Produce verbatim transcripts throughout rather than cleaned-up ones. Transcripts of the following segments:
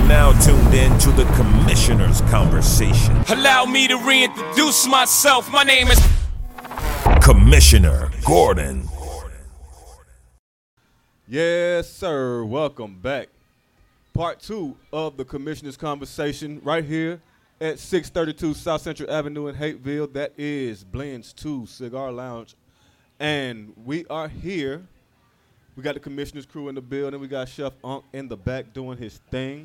now tuned in to the Commissioner's Conversation. Allow me to reintroduce myself. My name is Commissioner Gordon. Yes, sir. Welcome back. Part two of the Commissioner's Conversation right here at six thirty-two South Central Avenue in Hateville. That is Blends two Cigar Lounge. And we are here. We got the Commissioner's crew in the building. We got Chef Unc in the back doing his thing.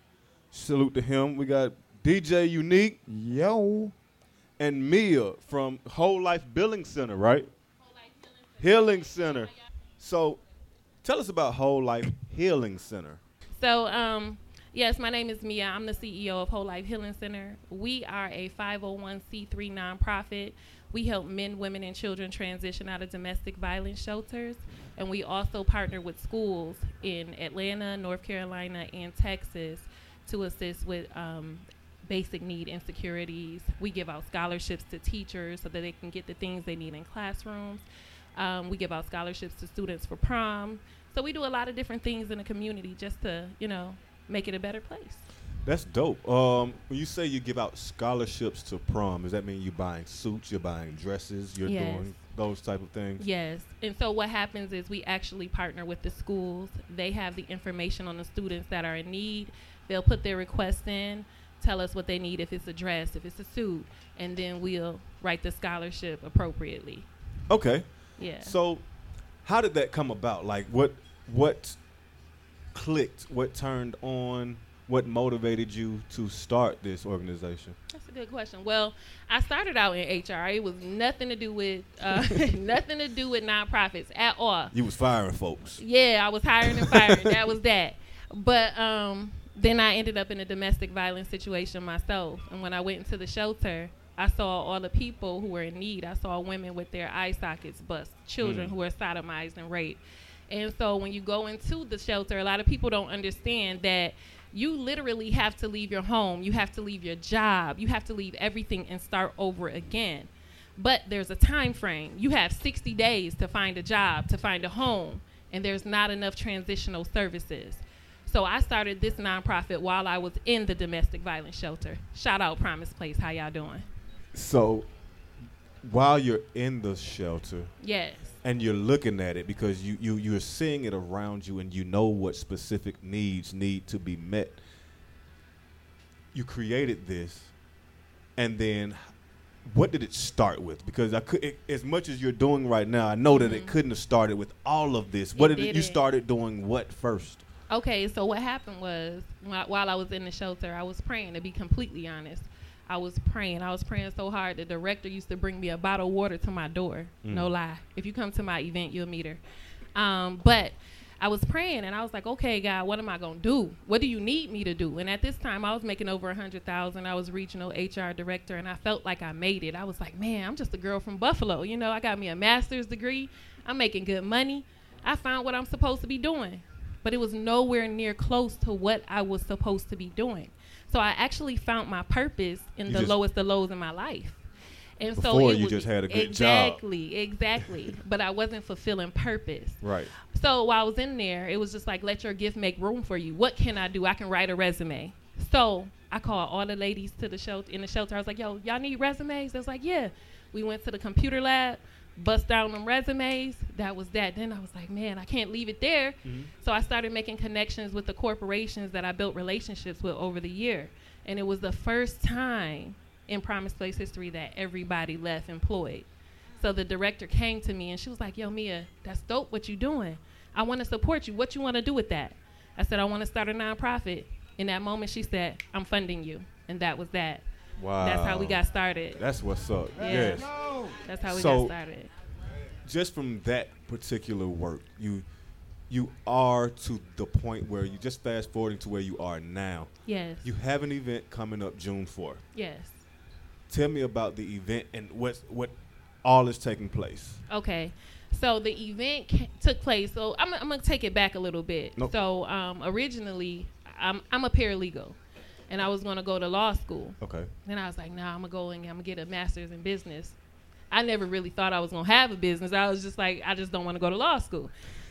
Salute to him. We got D J Unique. Yo. And Mia from Whole Life Billing Center, right? Whole Life Healing Center. Healing Center. So tell us about Whole Life Healing Center. So, um, yes, my name is Mia. I'm the C E O of Whole Life Healing Center. We are a five oh one c three nonprofit. We help men, women, and children transition out of domestic violence shelters. And we also partner with schools in Atlanta, North Carolina, and Texas to assist with um, basic need insecurities. We give out scholarships to teachers so that they can get the things they need in classrooms. Um, we give out scholarships to students for prom. So we do a lot of different things in the community just to, you know, make it a better place. That's dope. Um, when you say you give out scholarships to prom, does that mean you're buying suits, you're buying dresses, you're Yes. doing those type of things? Yes. And so what happens is we actually partner with the schools. They have the information on the students that are in need. They'll put their requests in, tell us what they need, if it's a dress, if it's a suit, and then we'll write the scholarship appropriately. Okay. Yeah. So how did that come about? Like what what clicked, what turned on, what motivated you to start this organization? That's a good question. Well, I started out in H R. It was nothing to do with uh, nothing to do with nonprofits at all. You was firing folks. Yeah, I was hiring and firing. That was that. But um, then I ended up in a domestic violence situation myself. And when I went into the shelter, I saw all the people who were in need. I saw women with their eye sockets bust, children Mm. who were sodomized and raped. And so when you go into the shelter, a lot of people don't understand that you literally have to leave your home. You have to leave your job. You have to leave everything and start over again. But there's a time frame. You have sixty days to find a job, to find a home, and there's not enough transitional services. So I started this nonprofit while I was in the domestic violence shelter. Shout out Promise Place. How y'all doing? So while you're in the shelter, Yes. and you're looking at it because you, you, you're seeing it around you and you know what specific needs need to be met. You created this, and then what did it start with? Because I could, it, as much as you're doing right now, I know that Mhm. it couldn't have started with all of this. What It did it, you didn't. started doing what first? Okay, so what happened was while, while I was in the shelter, I was praying, to be completely honest. I was praying. I was praying so hard. The director used to bring me a bottle of water to my door. Mm. No lie. If you come to my event, you'll meet her. Um, but I was praying, and I was like, okay, God, what am I going to do? What do you need me to do? And at this time, I was making over one hundred thousand dollars. I was regional H R director, and I felt like I made it. I was like, man, I'm just a girl from Buffalo. You know, I got me a master's degree. I'm making good money. I found what I'm supposed to be doing. But it was nowhere near close to what I was supposed to be doing. So I actually found my purpose in You the just- lowest of lows in my life. And so Before it you was- just had a good job. Exactly, exactly. But I wasn't fulfilling purpose. Right. So while I was in there, it was just like, let your gift make room for you. What can I do? I can write a resume. So I called all the ladies to the shelter in the shelter. I was like, yo, y'all need resumes? They was like, yeah. We went to the computer lab, bust down them resumes. That was that. Then I was like, man, I can't leave it there. Mm-hmm. So I started making connections with the corporations that I built relationships with over the year. And it was the first time in Promise Place history that everybody left employed. So the director came to me and she was like, yo, Mia, that's dope what you doing. I want to support you. What you want to do with that? I said, I want to start a nonprofit. In that moment, she said, I'm funding you. And that was that. Wow. That's how we got started. That's what's up. Yeah. Yes. That's how we So- got started. Just from that particular work, you you are to the point where you just fast forwarding to where you are now. Yes. You have an event coming up June fourth. Yes. Tell me about the event and what what all is taking place. Okay. So the event ca- took place. So I'm, I'm going to take it back a little bit. Nope. So um, originally, I'm, I'm a paralegal. And I was going to go to law school. Okay. Then I was like, nah, I'm going to go and I'm going to get a master's in business. I never really thought I was going to have a business. I was just like, I just don't want to go to law school.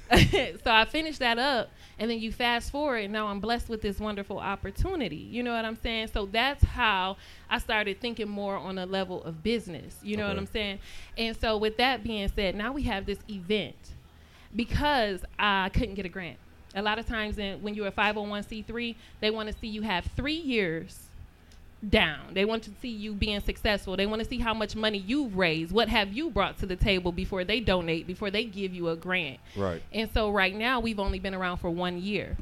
So I finished that up, and then you fast forward, and now I'm blessed with this wonderful opportunity. You know what I'm saying? So that's how I started thinking more on a level of business. You know Okay. what I'm saying? And so with that being said, now we have this event because I couldn't get a grant. A lot of times in, when you're a five oh one c three, they want to see you have three years down. They want to see you being successful. They want to see how much money you've raised. What have you brought to the table before they donate, before they give you a grant? Right. And so right now we've only been around for one year.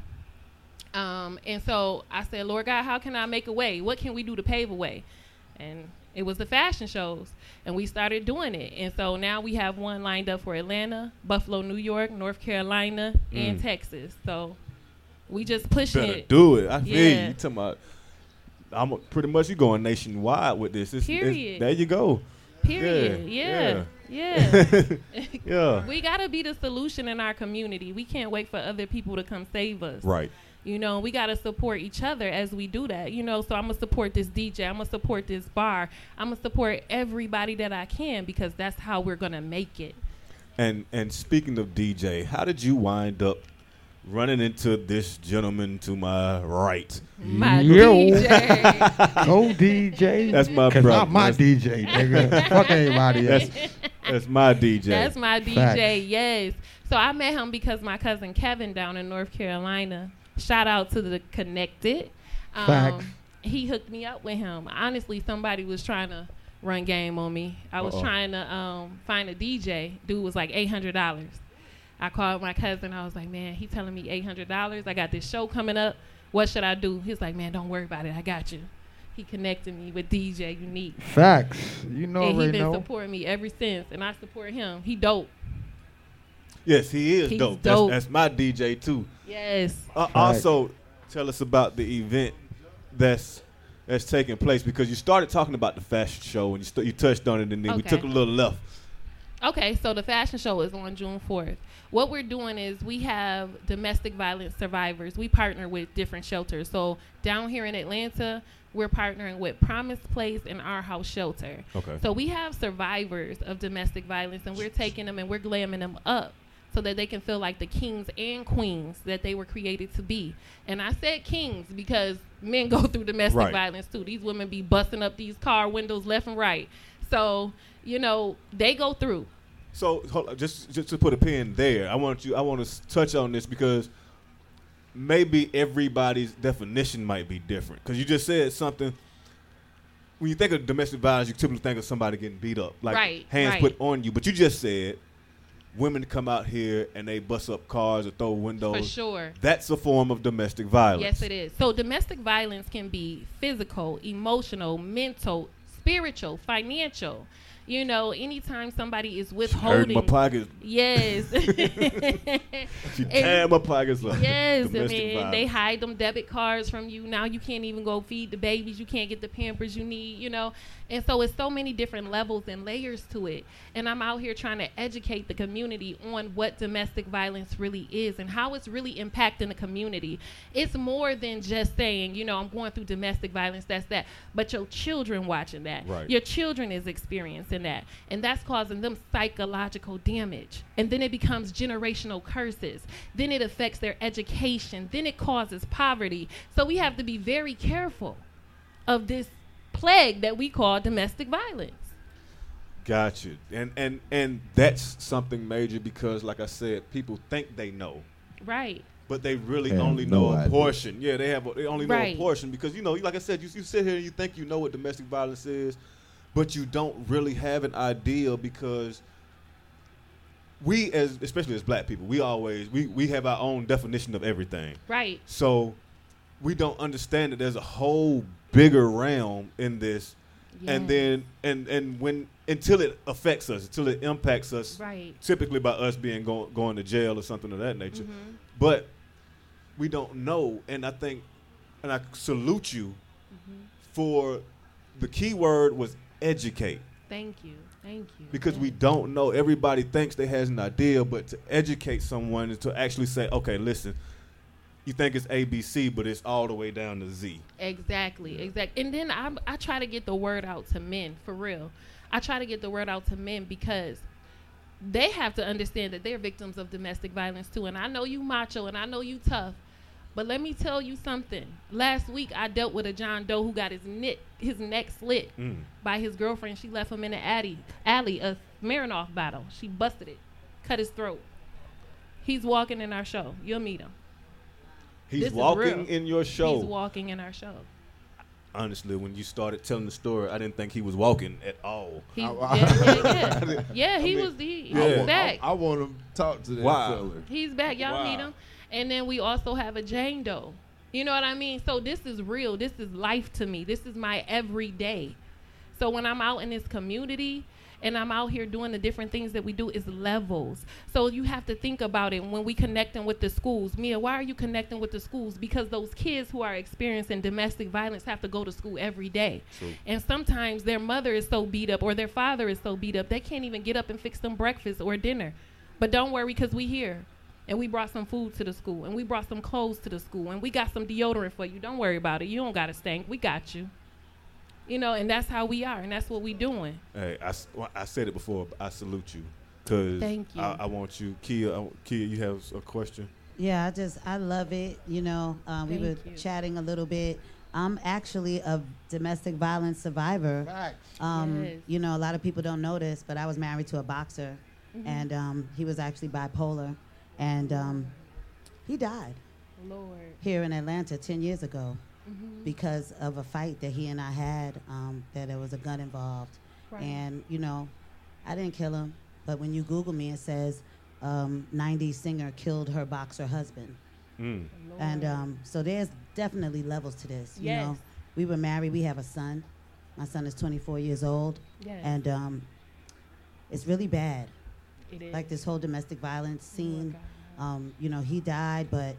Um, and so I said, Lord God, how can I make a way? What can we do to pave a way? And it was the fashion shows, and we started doing it. And so now we have one lined up for Atlanta, Buffalo, New York, North Carolina, Mm. and Texas. So we just pushing Better it. do it. I feel you. Yeah. You talking about? I'm a, pretty much you going nationwide with this. It's, it's, Period. there you go. Period. Yeah, Yeah. Yeah. Yeah. We got to be the solution in our community. We can't wait for other people to come save us. Right. You know, we got to support each other as we do that. You know, so I'm going to support this D J. I'm going to support this bar. I'm going to support everybody that I can because that's how we're going to make it. And and speaking of D J, how did you wind up running into this gentleman to my right? My Yo. D J. Go D J. That's my Cause brother. I'm my That's- D J, nigga. Fuck anybody else. That's that's my D J. That's my D J, Facts. yes. So I met him because my cousin Kevin down in North Carolina, shout out to the Connected. Um, Facts. He hooked me up with him. Honestly, somebody was trying to run game on me. I was Uh-oh. trying to um, find a D J. Dude was like eight hundred dollars. I called my cousin. I was like, man, he telling me eight hundred dollars. I got this show coming up. What should I do? He's like, man, don't worry about it. I got you. He connected me with D J Unique. Facts. You know, And he already been know. supporting me ever since. And I support him. He dope. Yes, he is He's dope. dope. That's, that's my D J too. Yes. Uh, also, tell us about the event that's that's taking place because you started talking about the fashion show and you st- you touched on it and then we Okay. took a little left. Okay, so the fashion show is on June fourth. What we're doing is we have domestic violence survivors. We partner with different shelters. So down here in Atlanta, we're partnering with Promise Place and Our House Shelter. Okay. So we have survivors of domestic violence, and we're taking them and we're glamming them up so that they can feel like the kings and queens that they were created to be. And I said kings because men go through domestic Right. violence too. These women be busting up these car windows left and right. So, you know, they go through. So hold on, just just to put a pin there, I want you. I want to touch on this because maybe everybody's definition might be different. Because you just said something. When you think of domestic violence, you typically think of somebody getting beat up, like Right, hands right. put on you. But you just said women come out here and they bust up cars or throw windows. For sure. That's a form of domestic violence. Yes, it is. So domestic violence can be physical, emotional, mental, spiritual, financial. You know, anytime somebody is Hurt withholding. my pockets. Yes. She And- tear my pockets up. Yes, I Domestic mean, violence. they hide them debit cards from you. Now you can't even go feed the babies. You can't get the Pampers you need, you know. And so it's so many different levels and layers to it. And I'm out here trying to educate the community on what domestic violence really is and how it's really impacting the community. It's more than just saying, you know, I'm going through domestic violence, that's that. But your children watching that. Right. Your children is experiencing that. And that's causing them psychological damage. And then it becomes generational curses. Then it affects their education. Then it causes poverty. So we have to be very careful of this plague that we call domestic violence. Got you. And and and that's something major because, like I said, people think they know, Right. but they really Have only no know a idea. portion. Yeah, they have. A, they only know Right. a portion because you know, like I said, you, you sit here and you think you know what domestic violence is, but you don't really have an idea because we, as especially as black people, we always we we have our own definition of everything. Right. So we don't understand that there's a whole bigger realm in this. And Yes. then and and when until it affects us, until it impacts us, Right. typically by us being go, going to jail or something of that nature. Mhm. But we don't know, and I think, and I salute you Mm-hmm. for the key word was educate. Thank you. Thank you. Because we Yes. don't know. Everybody thinks they has an idea, but to educate someone is to actually say, okay, listen, you think it's A B C, but it's all the way down to Z. Exactly, exactly. And then I, I try to get the word out to men, for real. I try to get the word out to men because they have to understand that they're victims of domestic violence too. And I know you macho and I know you tough, but let me tell you something. Last week I dealt with a John Doe who got his neck, his neck slit Mm. by his girlfriend. She left him in the alley, alley, a Smirnoff bottle. She busted it, cut his throat. He's walking in our show. You'll meet him. He's This is walking real. in your show. He's walking in our show. Honestly, when you started telling the story, I didn't think he was walking at all. He, I- I- yeah, yeah, yeah. yeah, he I mean, was. He, yeah. He's I, back. I, I want to talk to that Wow. fella. He's back. Y'all Wow. meet him. And then we also have a Jane Doe. You know what I mean? So this is real. This is life to me. This is my everyday. So when I'm out in this community and I'm out here doing the different things that we do, is levels. So you have to think about it when we connecting with the schools. Mia, why are you connecting with the schools? Because those kids who are experiencing domestic violence have to go to school every day. True. And sometimes their mother is so beat up or their father is so beat up, they can't even get up and fix them breakfast or dinner. But don't worry, because we here. And we brought some food to the school. And we brought some clothes to the school. And we got some deodorant for you. Don't worry about it. You don't got to stink. We got you. You know, and that's how we are. And that's what we doing. Hey, I, s- well, I said it before, but I salute you. Because Thank you. I, I want you. Kia, I, Kia, you have a question? Yeah, I just, I love it. You know, um, we were Thank you. chatting a little bit. I'm actually a domestic violence survivor. Facts. Um, Yes. You know, a lot of people don't know this, but I was married to a boxer, Mhm. and um, he was actually bipolar, and um, he died Lord. here in Atlanta ten years ago Mhm. because of a fight that he and I had, um, that there was a gun involved. Right. And, you know, I didn't kill him, but when you Google me, it says um, nineties singer killed her boxer husband. Mm. Lord. And um, so there's definitely levels to this. You Yes. know, we were married. We have a son. My son is twenty-four years old, yes. and um, it's really bad. it is. Like this whole domestic violence Oh, scene. God. Um, you know, he died, but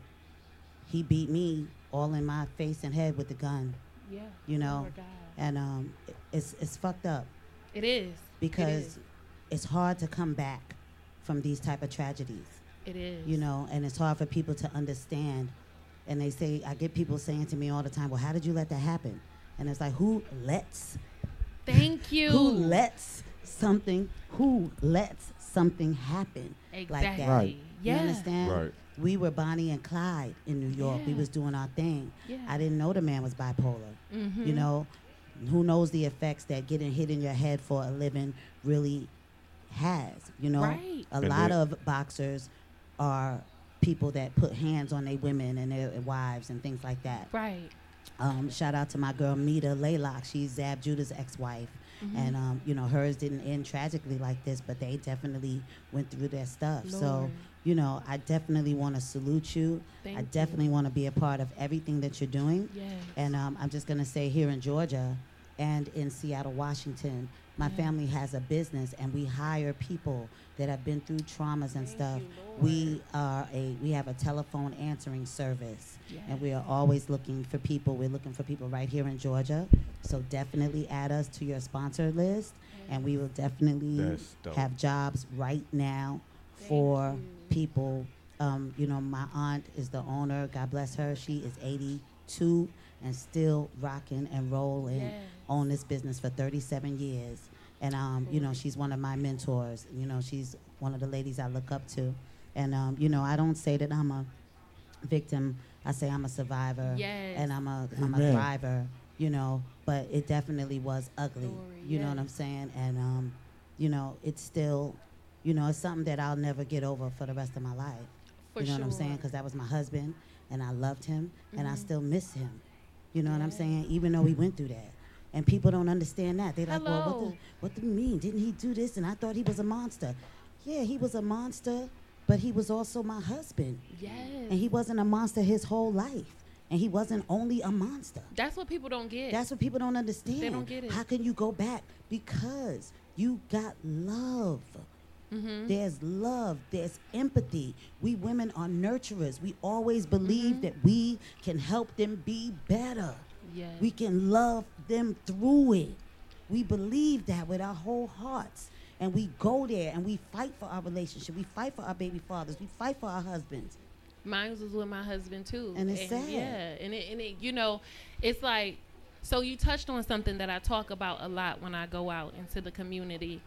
he beat me all in my face and head with the gun. Yeah. you know, Lord God. And um, it- it's it's fucked up It is. because is. it's hard to come back from these type of tragedies. It is. You know, and it's hard for people to understand. And they say, I get people saying to me all the time, well, how did you let that happen? And it's like, who lets, Thank you. who lets something, who lets something happen exactly. like that? Right. Yeah. You understand? Right. We were Bonnie and Clyde in New York. We Yeah. was doing our thing. Yeah. I didn't know the man was bipolar. Mhm. You know, who knows the effects that getting hit in your head for a living really has, you know? Right. A And lot they- of boxers are people that put hands on their women and their wives and things like that. Right. Um, shout out to my girl Mita Laylock. She's Zab Judah's ex-wife. Mhm. And, um, you know, hers didn't end tragically like this, but they definitely went through their stuff. So, Lord. you know, I definitely want to salute you. Thank I you. definitely want to be a part of everything that you're doing. Yes. And um, I'm just going to say here in Georgia and in Seattle, Washington, my Yeah. family has a business and we hire people that have been through traumas and Thank stuff. you, Lord. We are a we have a telephone answering service, Yes. and we are always looking for people. We're looking for people right here in Georgia. So definitely add us to your sponsor list, and we will definitely That's dope. have jobs right now Thank for you. people. Um, you know, my aunt is the owner. God bless her. She is eighty-two and still rocking and rolling Yes. on this business for thirty-seven years. And, um, you know, she's one of my mentors. You know, she's one of the ladies I look up to. And, um, you know, I don't say that I'm a victim. I say I'm a survivor. Yes. And I'm a, I'm a Amen. thriver, you know. But it definitely was ugly. Glory, You know what yes. I'm saying? And, um, you know, it's still, you know, it's something that I'll never get over for the rest of my life. For you know what I'm saying? sure. Because that was my husband, and I loved him, and I Mhm. still miss him. You know what I'm Yeah. saying? Even though we went through that. And people don't understand that. They're like, well, what, Hello. the, what do you mean? Didn't he do this? And I thought he was a monster. Yeah, he was a monster, but he was also my husband. Yes. And he wasn't a monster his whole life. And he wasn't only a monster. That's what people don't get. That's what people don't understand. They don't get it. How can you go back? Because you got love. Mhm. There's love. There's empathy. We women are nurturers. We always believe Mhm. that we can help them be better. Yes. We can love them through it. We believe that with our whole hearts. And we go there and we fight for our relationship. We fight for our baby fathers. We fight for our husbands. Mine was with my husband too. And it's sad. Yeah, and it, and it, you know, it's like, so you touched on something that I talk about a lot when I go out into the community.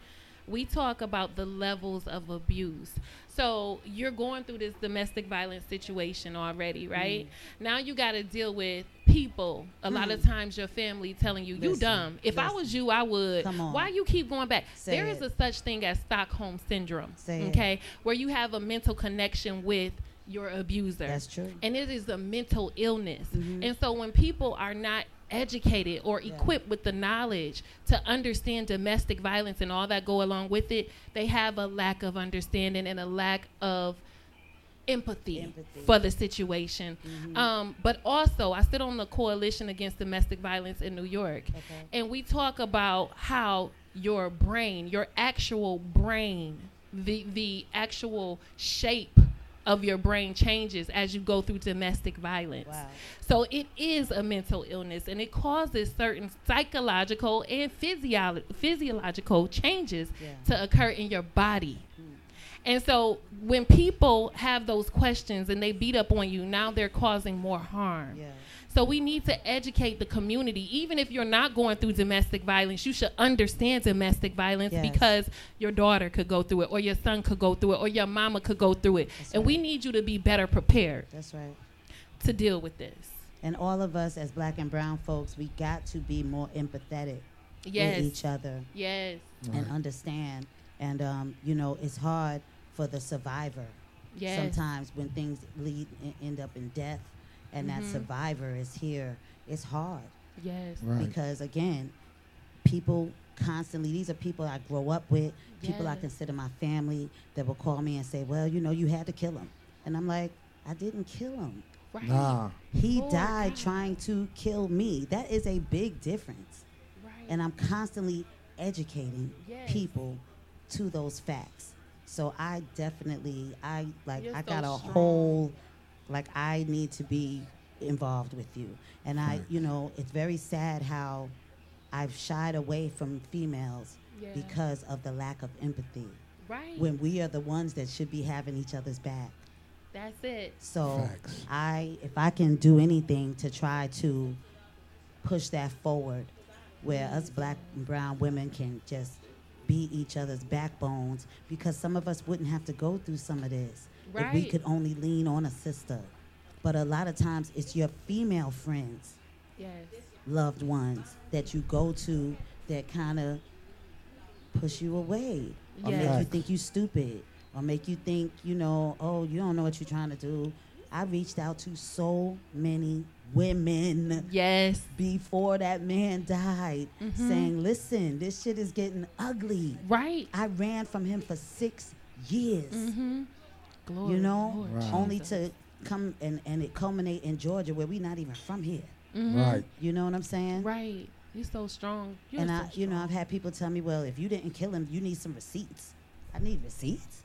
we talk about the levels of abuse. So you're going through this domestic violence situation already, right? Mm. Now you got to deal with people. A mm. lot of times your family telling you, you listen, dumb. If listen. I was you, I would. Come on. Why you keep going back? Say there it. is a such thing as Stockholm syndrome, Say okay? it. Where you have a mental connection with your abuser. That's true. And it is a mental illness. Mm-hmm. And so when people are not educated or yeah. equipped with the knowledge to understand domestic violence and all that go along with it, they have a lack of understanding and a lack of empathy, empathy. for the situation. Mm-hmm. Um, but also, I sit on the Coalition Against Domestic Violence in New York, okay. and we talk about how your brain, your actual brain, the the actual shape of your brain changes as you go through domestic violence. Wow. So it is a mental illness, and it causes certain psychological and physio- physiological changes yeah. to occur in your body. Mm. And so when people have those questions and they beat up on you, now they're causing more harm. Yeah. So we need to educate the community. Even if you're not going through domestic violence, you should understand domestic violence yes. because your daughter could go through it, or your son could go through it, or your mama could go through it. That's and right. we need you to be better prepared. That's right. To deal with this. And all of us as black and brown folks, we got to be more empathetic yes. with each other. Yes. And right. understand. And, um, you know, it's hard for the survivor. Yes. Sometimes when things lead and end up in death, and mm-hmm. that survivor is here, it's hard. Yes. Right. Because, again, people constantly, these are people I grow up with, people yes. I consider my family that will call me and say, well, you know, you had to kill him. And I'm like, I didn't kill him. Right. Nah. He oh died God. trying to kill me. That is a big difference. Right. And I'm constantly educating yes. people to those facts. So I definitely, I like, You're I so got a strong. whole, like, I need to be involved with you. And I, Right. you know, it's very sad how I've shied away from females Yeah. because of the lack of empathy. Right. When we are the ones that should be having each other's back. That's it. So Facts. I, if I can do anything to try to push that forward, where us black and brown women can just be each other's backbones, because some of us wouldn't have to go through some of this if we Right. could only lean on a sister. But a lot of times it's your female friends, Yes. loved ones that you go to that kind of push you away, or make you Yes. think you stupid, or make you think, you know, oh, you don't know what you're trying to do. I reached out to so many women Yes. before that man died, Mhm. saying, listen, this shit is getting ugly. Right. I ran from him for six years, Mm-hmm. Glory. you know, Lord Right. only Jesus. to come and, and it culminate in Georgia, where we not even from here. Mhm. Right. You know what I'm saying? Right. You're so strong. You're And so I, you know, strong. I've had people tell me, well, if you didn't kill him, you need some receipts. I need receipts.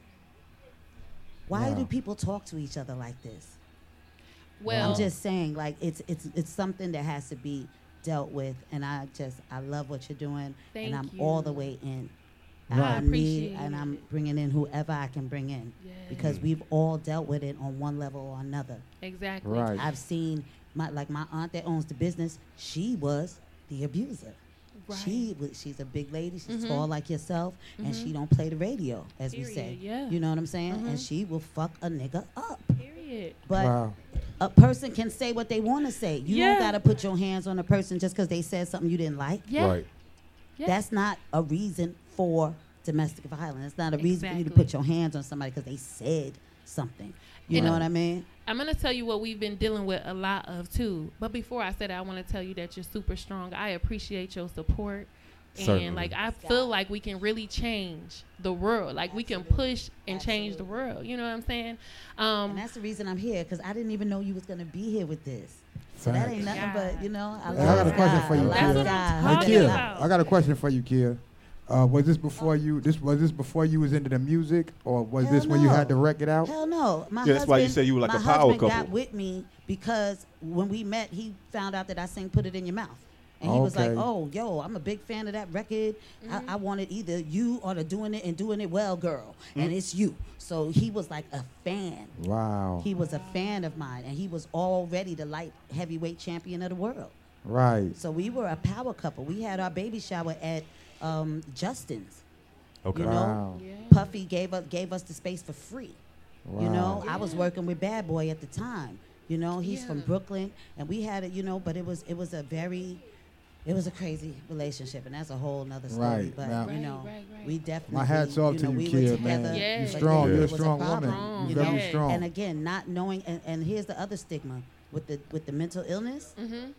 Why Wow. do people talk to each other like this? Well, I'm just saying, like, it's it's it's something that has to be dealt with, and I just I love what you're doing, Thank and I'm all you. the way in. Right. I I need, appreciate and I'm it. bringing in whoever I can bring in, Yes. because we've all dealt with it on one level or another. Exactly. Right. I've seen my like my aunt that owns the business. She was the abuser. Right. She was, she's a big lady. She's Mhm. tall like yourself, and Mhm. she don't play the radio, as we Period, say. yeah. You know what I'm saying? And Mhm. she will fuck a nigga up. Period. But Wow. a person can say what they want to say. You Yeah. don't gotta put your hands on a person just because they said something you didn't like. Yeah. Right. Yeah. That's not a reason for domestic violence. It's not a reason for you to Exactly. put your hands on somebody because they said something. You And know Right. what I mean? I'm going to tell you what we've been dealing with a lot of, too. But before I say that, I want to tell you that you're super strong. I appreciate your support. Certainly. And, like, I feel like we can really change the world. Like, we can push and change the world. You know what I'm saying? And Um, that's the reason I'm here, because I didn't even know you was gonna be here with this. So that Facts. ain't nothing God. but, you know, I Hey, love I got a question God. for you, I love That's what God. I'm I Hey, love talking Kia, God. about. I got a question for you, Kia. Uh, was this before you? This was this before you was into the music, or was Hell this when you no. had the record out? Hell no. My Yeah, that's why you husband- say you were like my a power husband couple. got with me because when we met, he found out that I sang "Put It in Your Mouth," and he was like, Okay. "Oh, yo, I'm a big fan of that record. I, I wanted either you or the doing it and doing it well, girl, and it's you." So he was like a fan. Wow. He was a fan of mine, and he was already the light heavyweight champion of the world. Right. So we were a power couple. We had our baby shower at um, Justin's. Okay. You know, Wow. Yeah. Puffy gave us gave us the space for free. You know, Wow. I was Yeah. working with Bad Boy at the time. You know, he's from Yeah. Brooklyn, and we had it. You know, but it was it was a very, it was a crazy relationship, and that's a whole nother story. Right. But Now- you Right, know, right, right. we definitely. My hats off you to know, you, we were kid, together, man. Yeah. You're but strong. it You're a was strong problem, woman. you You're know? very Yeah. strong. And again, not knowing, and, and here's the other stigma with the with the mental illness. Mm-hmm.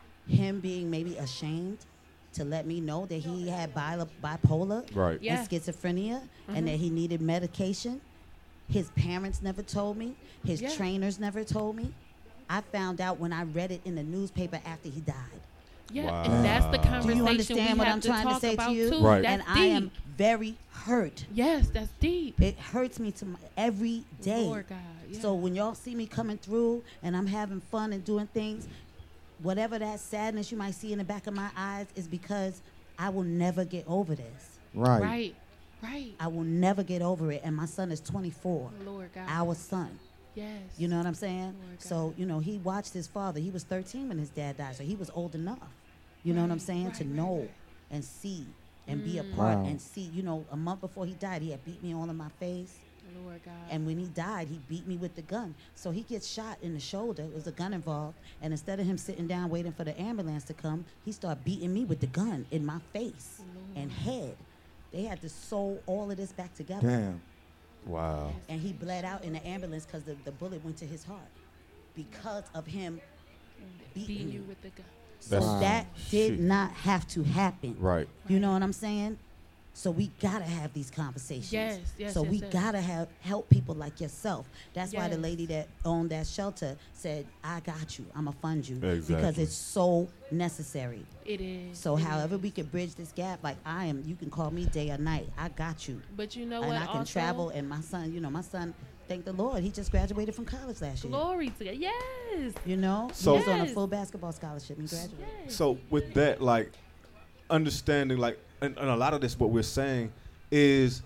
Him being maybe ashamed to let me know that he had bi- bipolar Right. Yeah. and schizophrenia Mhm. and that he needed medication. His parents never told me. His Yeah. trainers never told me. I found out when I read it in the newspaper after he died. Yeah, Wow. and that's the Do you conversation understand we what have I'm to trying to talk say to about you? too. Right. That's And deep. I am very hurt. Yes, that's deep. It hurts me to my, every day. Lord God. Yeah. So when y'all see me coming through and I'm having fun and doing things, whatever that sadness you might see in the back of my eyes is because I will never get over this. Right. right, right. I will never get over it. And my son is twenty-four. Lord God. Our son. Yes. You know what I'm saying? Lord So, God. you know, he watched his father. He was thirteen when his dad died, so he was old enough. You know what I'm Right, saying? right, to right, know right. and see and be a Mm. part Wow. and see. You know, a month before he died, he had beat me all in my face. Lord God. And when he died, he beat me with the gun. So he gets shot in the shoulder. There was a gun involved. And instead of him sitting down waiting for the ambulance to come, he started beating me with the gun in my face and head. They had to sew all of this back together. Damn. Wow. And he bled out in the ambulance because the, the bullet went to his heart because of him beating beating me. you with the gun. So That's- Wow. that did Shit. not have to happen. Right. You know what I'm saying? So we gotta have these conversations. Yes, yes, So yes, we yes. gotta have help people like yourself. That's why the Yes. lady that owned that shelter said, "I got you. I'ma fund you because Exactly. it's so necessary." It is. So it however is. we can bridge this gap, like I am, you can call me day or night. I got you, But you know and what? I can also, travel. And my son, you know, my son, thank the Lord, he just graduated from college last year. Glory to God. Yes. You know, So- he was on a Yes. full basketball scholarship and graduated. Yes. So with that, like, understanding, like, and, and a lot of this, what we're saying is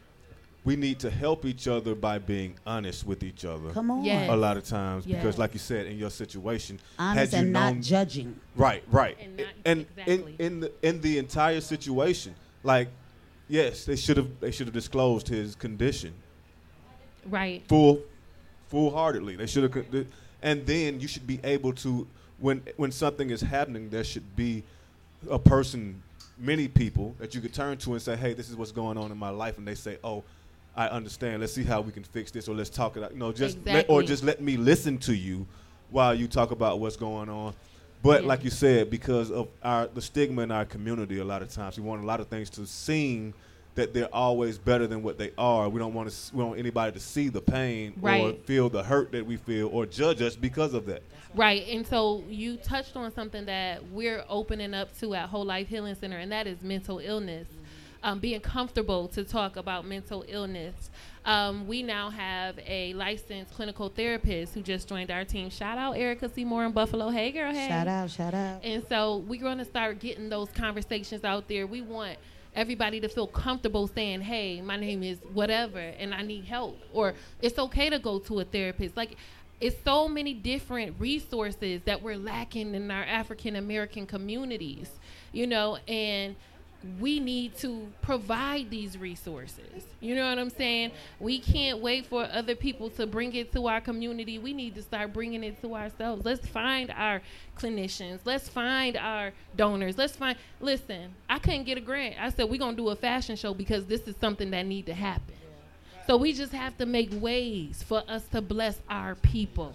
we need to help each other by being honest with each other. Come on, Yes. A lot of times, Yes. because like you said, in your situation, honest had you and known, not judging. right, right, And not- and exactly. in in the in the entire situation, like, yes, they should have they should have disclosed his condition Right. full, full heartedly. They should have, and then you should be able to, when when something is happening, there should be a person, many people that you could turn to and say, hey, this is what's going on in my life, and they say, oh, I understand. Let's see how we can fix this, or let's talk it out. You know, just let, or Exactly. just let me listen to you while you talk about what's going on. But Yeah. like you said, because of our the stigma in our community, a lot of times we want a lot of things to seem that they're always better than what they are. We don't want to. We don't want anybody to see the pain or Right. feel the hurt that we feel or judge us because of that. Right. And so you touched on something that we're opening up to at Whole Life Healing Center, and that is mental illness. Um, being comfortable to talk about mental illness. Um, we now have a licensed clinical therapist who just joined our team. Shout out Erica Seymour in Buffalo. Hey, girl. Hey. Shout out, shout out. And so we're going to start getting those conversations out there. We want everybody to feel comfortable saying, hey, my name is whatever, and I need help. Or it's okay to go to a therapist. Like, it's so many different resources that we're lacking in our African American communities, you know, and we need to provide these resources. You know what I'm saying? We can't wait for other people to bring it to our community. We need to start bringing it to ourselves. Let's find our clinicians. Let's find our donors. Let's find, listen, I couldn't get a grant. I said, we're going to do a fashion show because this is something that need to happen. So we just have to make ways for us to bless our people.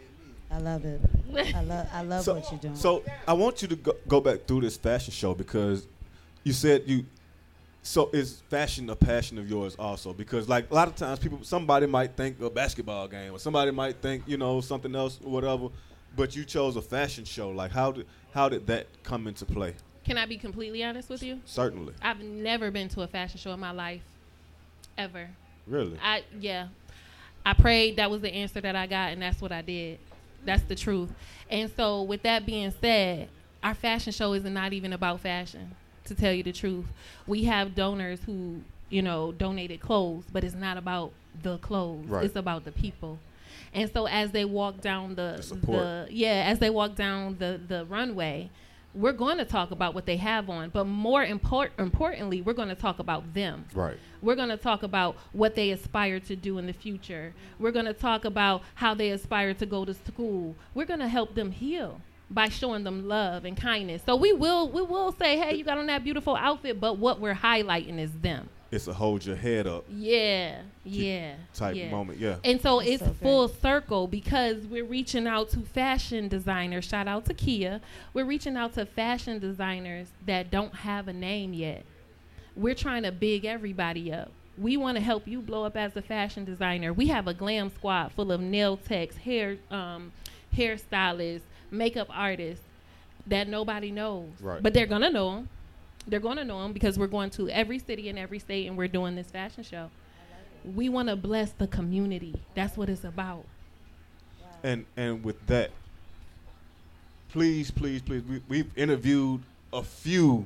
I love it. I love, I love so, what you're doing. So I want you to go, go back through this fashion show because you said you. So is fashion a passion of yours also? Because like a lot of times people, somebody might think a basketball game, or somebody might think you know something else or whatever, but you chose a fashion show. Like how did how did that come into play? Can I be completely honest with you? Certainly. I've never been to a fashion show in my life, ever. Really. I yeah, I prayed. That was the answer that I got, and that's what I did. That's the truth. And so, with that being said, our fashion show is not even about fashion. To tell you the truth, we have donors who you know donated clothes, but it's not about the clothes. Right. It's about the people. And so, as they walk down the, The support. the yeah, as they walk down the the runway, we're going to talk about what they have on, but more import- importantly, we're going to talk about them. Right. We're going to talk about what they aspire to do in the future. We're going to talk about how they aspire to go to school. We're going to help them heal by showing them love and kindness. So we will we will say, hey, you got on that beautiful outfit, but what we're highlighting is them. It's a hold your head up Yeah, yeah. type yeah. moment. Yeah. And so That's it's so full circle because we're reaching out to fashion designers. Shout out to Kia. We're reaching out to fashion designers that don't have a name yet. We're trying to big everybody up. We want to help you blow up as a fashion designer. We have a glam squad full of nail techs, hair um, hairstylists, makeup artists that nobody knows. Right. But they're going to know them. They're going to know them because we're going to every city and every state and we're doing this fashion show. We want to bless the community. That's what it's about. And and with that, please, please, please, we, we've interviewed a few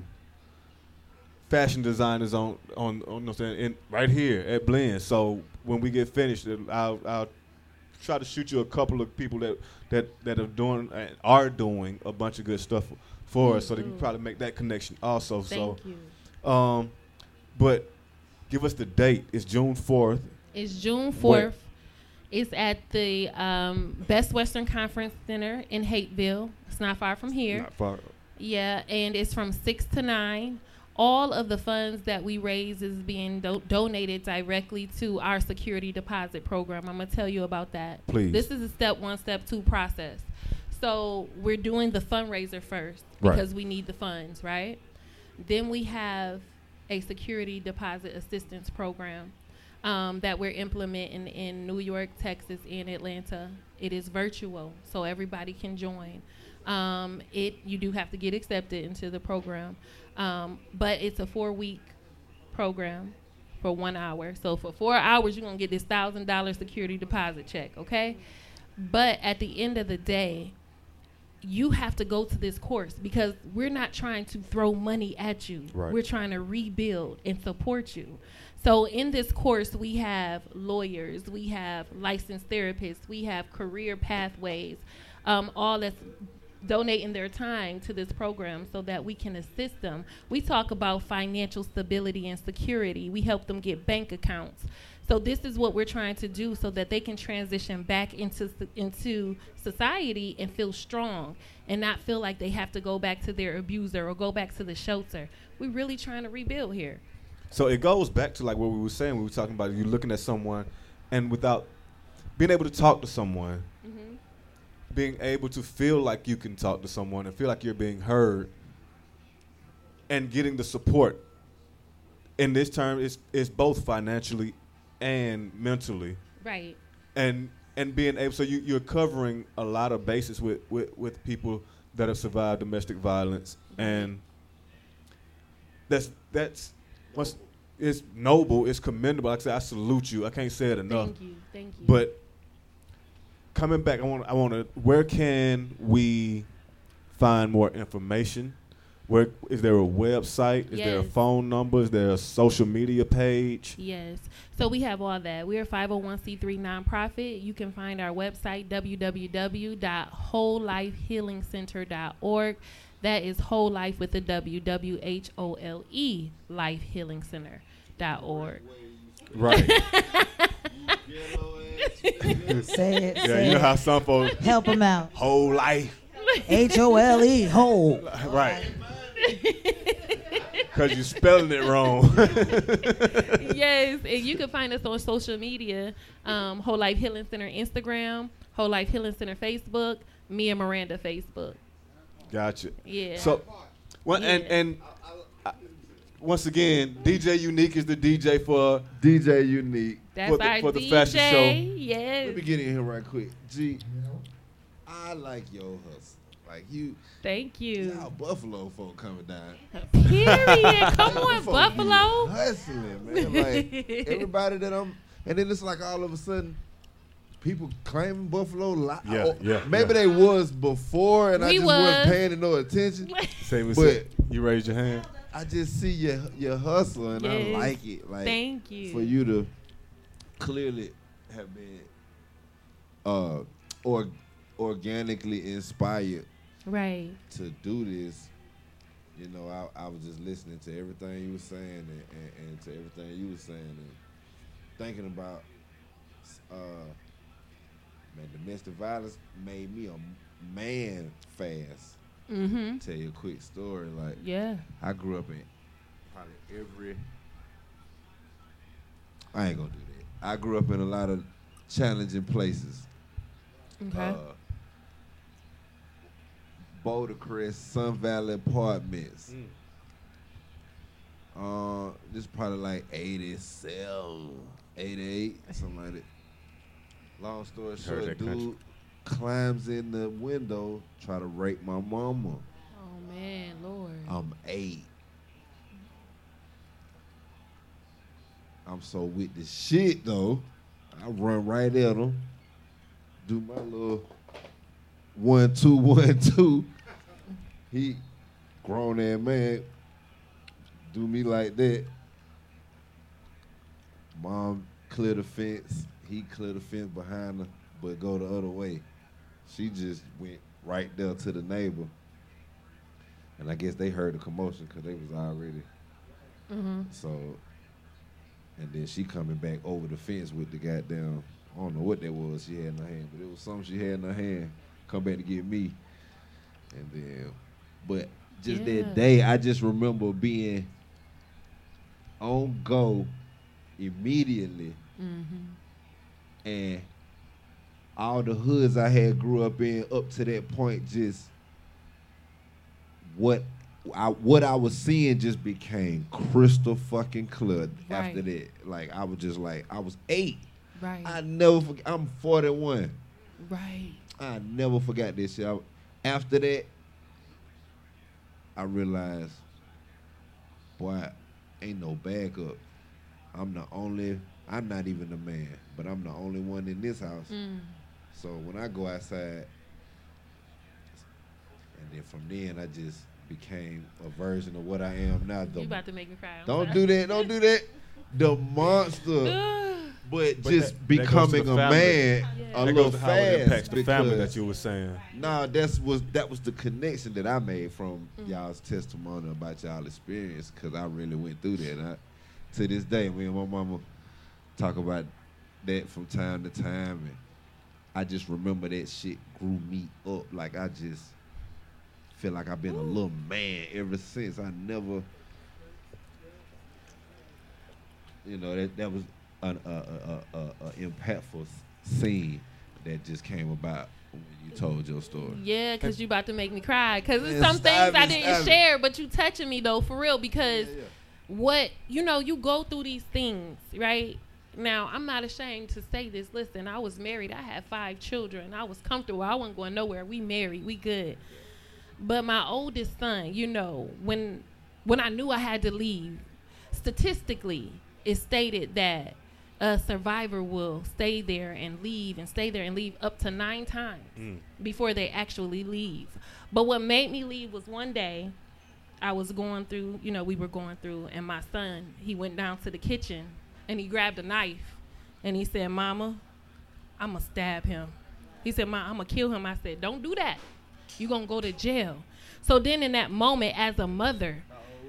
fashion designers on on, on you know, saying, in, right here at Blend. So when we get finished, I'll I'll try to shoot you a couple of people that that that are doing uh, are doing a bunch of good stuff for Please us, so they can do. probably make that connection also. Thank so, you. um, but give us the date. It's June fourth. It's June Where? fourth. It's at the um, Best Western Conference Center in Hateville. It's not far from here. Not far. Yeah, and it's from six to nine. All of the funds that we raise is being do- donated directly to our security deposit program. I'm going to tell you about that. Please. This is a step one, step two process. So we're doing the fundraiser first Right. because we need the funds, right? Then we have a security deposit assistance program um, that we're implementing in New York, Texas, and Atlanta. It is virtual, so everybody can join. Um, it you do have to get accepted into the program, um, but it's a four-week program for one hour. So for four hours, you're gonna get this thousand dollar security deposit check, okay? But at the end of the day, you have to go to this course because we're not trying to throw money at you. Right. We're trying to rebuild and support you. So in this course, we have lawyers, we have licensed therapists, we have career pathways, um, all that's donating their time to this program so that we can assist them. We talk about financial stability and security. We help them get bank accounts. So this is what we're trying to do so that they can transition back into so- into society and feel strong and not feel like they have to go back to their abuser or go back to the shelter. We're really trying to rebuild here. So it goes back to like what we were saying. We were talking about you looking at someone, and without being able to talk to someone, Mm-hmm. being able to feel like you can talk to someone and feel like you're being heard, and getting the support. In this term, it's it's both financially and mentally, Right. and and being able. So you you're covering a lot of bases with with, with people that have survived domestic violence, and that's that's what's it's noble, it's commendable. Like I said, I salute you. I can't say it enough. Thank you. Thank you. But coming back, I want I want to. Where can we find more information? Where is there a website? Is there a Yes. phone number? Is there a social media page? Yes. So we have all that. We're a five oh one c three nonprofit. You can find our website, w w w dot whole life healing center dot org. That is whole life with a W, W H O L E, life healing center dot org. Right. Say it. Yeah, say you know it. how some folks Help them out. whole life. H O L E, whole. Right. Because you're spelling it wrong. Yes, and you can find us on social media, um, Whole Life Healing Center Instagram, Whole Life Healing Center Facebook, Mia Miranda Facebook. Gotcha. Yeah. So, well, and Yeah. and uh, once again, D J Unique is the D J for D J Unique. That's for the- our for the D J. fashion show. Yes. Let me get in here right quick. G, I like your hustle. Like you, Thank you. y'all Buffalo folk coming down. Period. Come Y'all on, folk Buffalo. be hustling, man. Like everybody that I'm, and then it's like all of a sudden, people claiming Buffalo. Li- Yeah, oh, yeah, Maybe yeah. they was before, and I We just was. wasn't paying no attention. Same as But- you raised your hand. I just see your your hustle, and I Yes. like it. Like Thank you. for you to clearly have been uh or organically inspired Right. to do this you know, I, I was just listening to everything you was saying and, and, and to everything you was saying and thinking about, uh, man, domestic violence made me a man fast. Mm-hmm. Tell you a quick story. Like, Yeah. I grew up in probably every. I ain't gonna do that. I grew up in a lot of challenging places. Okay. Uh, Boulder Crest, Sun Valley Apartments. Mm. Uh, this is probably like eighty-seven, eighty-eight, something like that. Long story Heard short, that dude country. climbs in the window, try to rape my mama. Oh man, Lord. I'm eight. I'm so with the shit though. I run right at him, do my little one two one two. He grown ass man do me like that. Mom clear the fence. He clear the fence behind her, but go the other way. She just went right there to the neighbor. And I guess they heard the commotion because they was already. Mm-hmm. So, and then she coming back over the fence with the goddamn, I don't know what that was she had in her hand, but it was something she had in her hand. Come back to get me. And then, but just Yeah. that day, I just remember being on go immediately. Mm-hmm. And all the hoods I had grew up in up to that point, just what I what I was seeing just became crystal fucking clear after Right. that. Like I was just like I was eight. Right. I never forget. I'm forty-one. right. I never forgot this shit. I, after that, I realized, boy, ain't no backup. I'm the only. I'm not even the man, but I'm the only one in this house. Mm. So when I go outside, and then from then I just became a version of what I am now. The, You about to make me cry. I'm don't sorry. do that. Don't do that. The monster, but, But just that- that goes to becoming the a family. man Yeah. a That little goes to how it impacts fast. the family because- that you were saying. Nah, that's was that was the connection that I made from Mm. y'all's testimony about y'all experience, because I really went through that. I, to this day, me and my mama talk about that from time to time, and I just remember that shit grew me up. Like I just feel like I've been a little man ever since. I never, you know, that that was an a, a, a, a impactful scene that just came about when you told your story. Yeah, because you about to make me cry. Because there's Man, some stop things I it, didn't stop it. share, but you touching me, though, for real. Because Yeah, yeah. what, you know, you go through these things, right? Now, I'm not ashamed to say this. Listen, I was married. I had five children. I was comfortable. I wasn't going nowhere. We married. We good. But my oldest son, you know, when when I knew I had to leave, statistically, it stated that a survivor will stay there and leave and stay there and leave up to nine times Mm. before they actually leave. But what made me leave was one day I was going through, you know, we were going through, and my son, he went down to the kitchen and he grabbed a knife and he said, "Mama, I'm going to stab him." He said, "Ma, I'm going to kill him." I said, "Don't do that. You're going to go to jail." So then in that moment, as a mother,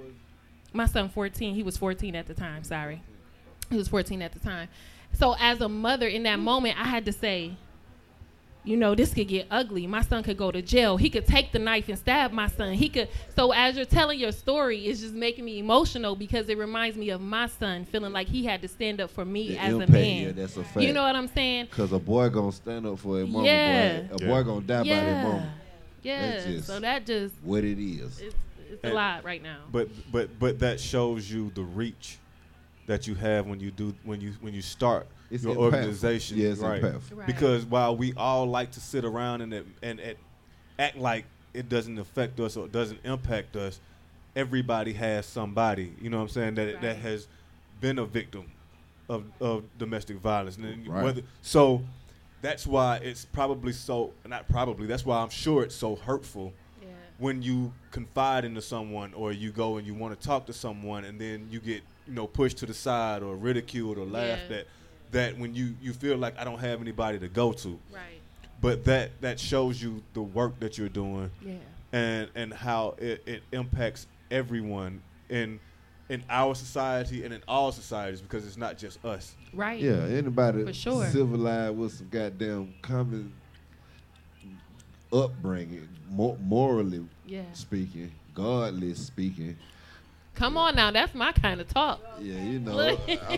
my son fourteen, he was fourteen at the time, sorry. He was fourteen at the time. So as a mother in that moment, I had to say, you know, this could get ugly. My son could go to jail. He could take the knife and stab my son. He could. So as you're telling your story, it's just making me emotional because it reminds me of my son feeling like he had to stand up for me The as impact, a man. yeah, that's a fact. You know what I'm saying? Cause a boy gonna stand up for his mama, Yeah. boy. A Yeah. boy gonna die by his Yeah. mama. Yeah. That's just- So that just, What it is. it's, it's a And- lot right now. But but but that shows you the reach that you have when you do when you when you start It's your impactful. organization. Yeah, it's right. impactful. Right. Because while we all like to sit around and and, and act like it doesn't affect us or it doesn't impact us, everybody has somebody, you know what I'm saying, that Right. that has been a victim of, of domestic violence. And then Right. whether, so that's why it's probably so not probably that's why I'm sure it's so hurtful Yeah. when you confide into someone or you go and you want to talk to someone and then you get, you know, pushed to the side or ridiculed or laughed Yeah. at, that when you, you feel like I don't have anybody to go to. Right. But that, that shows you the work that you're doing Yeah. and, and how it, it impacts everyone in in our society and in all societies, because it's not just us. Right. Yeah, anybody For sure. civilized with some goddamn common upbringing, mor- morally Yeah. speaking, godly speaking. Come on now, that's my kind of talk. Yeah, you know. I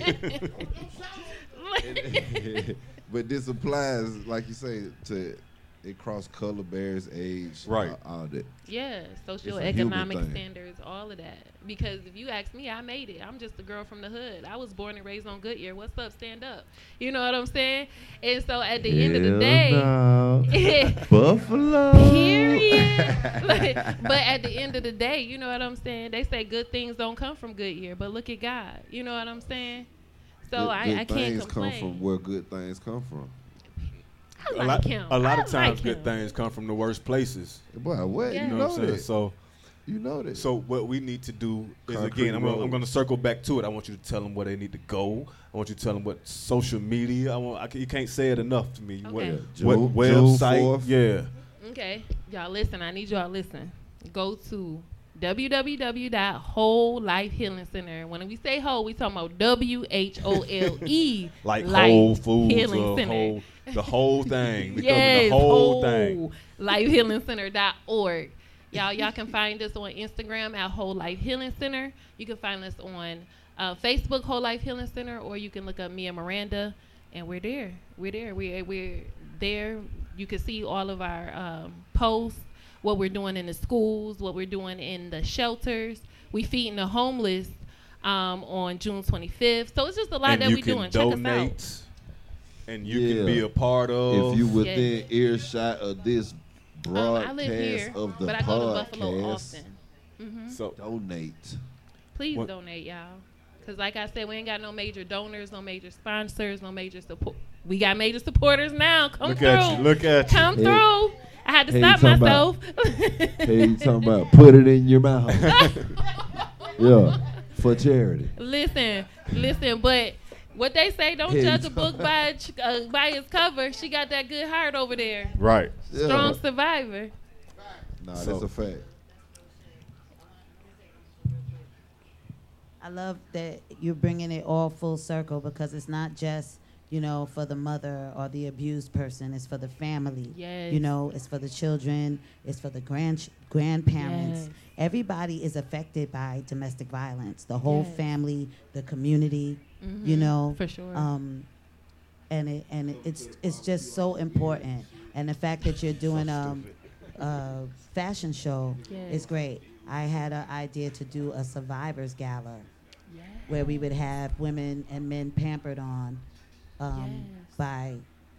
mean, but this applies, like you say, to it cross color barriers, age, Right. all, all that. Yeah, social It's a human economic thing. standards, all of that. Because if you ask me, I made it. I'm just a girl from the hood. I was born and raised on Goodyear. What's up? Stand up. You know what I'm saying? And so at the end of the day, no. Buffalo. period. But- but at the end of the day, you know what I'm saying? They say good things don't come from Goodyear, but look at God. You know what I'm saying? So Good- I, good I can't things complain. come from where good things come from. I a like lot, him. a lot I of times, like good him. things come from the worst places. Boy, what? Yeah. You You know, know, what I'm saying? that. So, You know that. so what we need to do is Concrete again, I'm gonna, I'm roads. gonna circle back to it. I want you to tell them where they need to go. I want you to tell them what social media. I want. I can, you can't say it enough to me. What, Okay. what Jewel- website? Jewel Forth. Yeah. Okay, y'all listen. I need y'all to listen. Go to w w w dot whole life healing center. When we say whole, we talking about W H O L E. Like Life Whole Foods, Healing or Center. whole, the whole thing. We Yes, cover the whole whole thing. life healing center dot org. Y'all, y'all can find us on Instagram at Whole Life Healing Center. You can find us on uh, Facebook, Whole Life Healing Center, or you can look up Mia Miranda, and we're there. We're there. We're we're there. You can see all of our um, posts, what we're doing in the schools, what we're doing in the shelters. We feeding the homeless um, on June twenty-fifth. So it's just a lot And that you we can doing. Check us out. donate, and you Yeah. can be a part of. if you Yeah. within earshot of this Um, broadcast I live here, of the but I go to Buffalo podcast, often. hmm So donate. Please What- donate, y'all. Because like I said, we ain't got no major donors, no major sponsors, no major support. We got major supporters now. Come look through. at you. Look at you. Come Hey. through. I had to Hey, stop you talking myself. Hey, you talking about put it in your mouth? Yeah, for charity. listen, listen, but what they say, don't Hey, judge you a book by its, uh, by its cover. She got that good heart over there. Right. Yeah. Strong survivor. Nah, So- that's a fact. I love that you're bringing it all full circle, because it's not just, you know, for the mother or the abused person. It's for the family. Yes. You know, it's for the children. It's for the grand grandparents. Yes. Everybody is affected by domestic violence. The whole Yes. family, the community. You Mhm, know, for sure. Um, and it and it, it's it's just so important. And the fact that you're doing um, a fashion show Yes. is great. I had an idea to do a survivors gala Yes. where we would have women and men pampered on um, Yes. by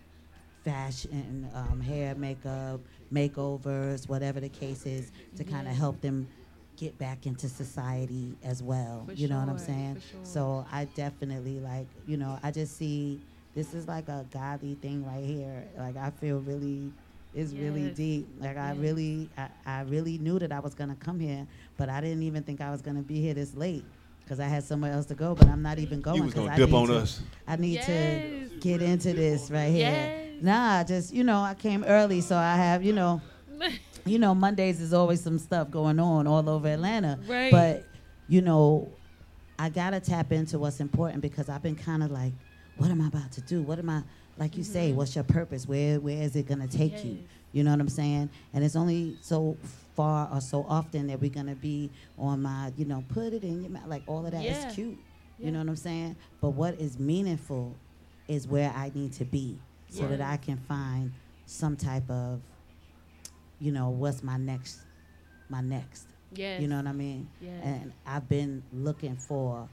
fashion, um, hair, makeup, makeovers, whatever the case is, to kind of Yes. help them get back into society as well. For you know what I'm sure, saying? for sure. So I definitely like, you know, I just see this is like a godly thing right here. Like I feel really, it's really Yes. deep. Like I Yes. really, I, I really knew that I was gonna come here, but I didn't even think I was gonna be here this late because I had somewhere else to go. But I'm not even going. You was 'cause gonna I dip need on to- us. I need Yes. to get into this right here. Yes. Nah, just you know, I came early, so I have you know, you know, Mondays is always some stuff going on all over Atlanta. Right. But you know, I gotta tap into what's important because I've been kind of like, what am I about to do? What am I like? You say, what's your purpose? Where where is it gonna take you? Yes. You know what I'm saying? And it's only so far or so often that we're gonna be on my, you know, put it in your mouth, like all of that is Yeah. cute. Yeah. You know what I'm saying? But what is meaningful is where I need to be so that Yes. I can find some type of, you know, what's my next, my next. Yes. You know what I mean? Yes. And I've been looking for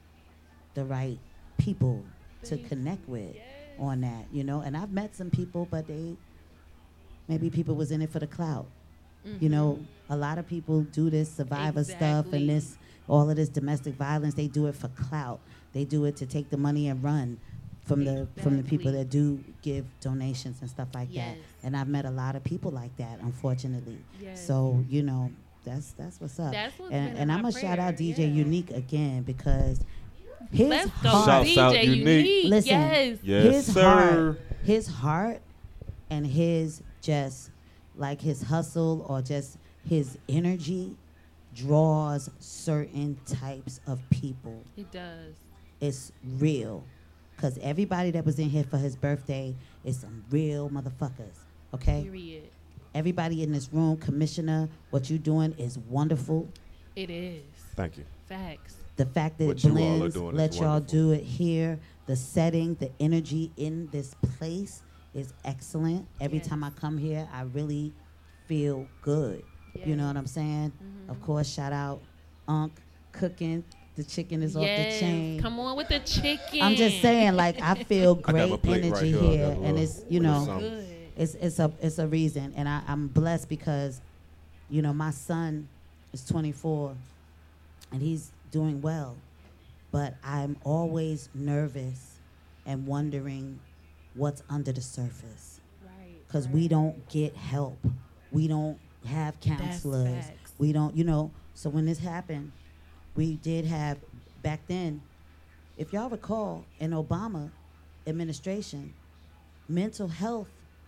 the right people to Thank connect with Yes. on that, you know. And I've met some people, but they maybe people was in it for the clout. You know, a lot of people do this survivor stuff Exactly. and this, all of this domestic violence. They do it for clout. They do it to take the money and run from the from the people Exactly. that do give donations and stuff like Yes. that. And I've met a lot of people like that, unfortunately. Yes. So you know, that's that's what's up. That's what's and been and in I'm my gonna shout out prayer, D J yeah. Unique again because his Let's go, heart, Shouts out D J Unique. Unique. Listen. Yes. Yes, his sir. heart, his heart, and his just like his hustle or just his energy draws certain types of people. It does. It's real. Because everybody that was in here for his birthday is some real motherfuckers, okay? Period. Everybody in this room, Commissioner, what you're doing is wonderful. It is. Thank you. Facts. The fact that What it you all are blends, doing is let y'all wonderful. do it here. The setting, the energy in this place is excellent. Every Yes. time I come here, I really feel good. You know what I'm saying? Mhm. Of course, shout out Unc cooking. The chicken is off Yes. the chain. Come on with the chicken. I'm just saying, like, I feel I got my great plate right energy here. I here, got a and little- it's you little know, something. Good. it's it's a it's a reason, and I, I'm blessed because, you know, my son is twenty-four, and he's doing well, but I'm always nervous and wondering what's under the surface, Right. because we don't get help, we don't have counselors, facts. we don't, you know. So when this happened, we did have back then. If y'all recall, in Obama administration, mental health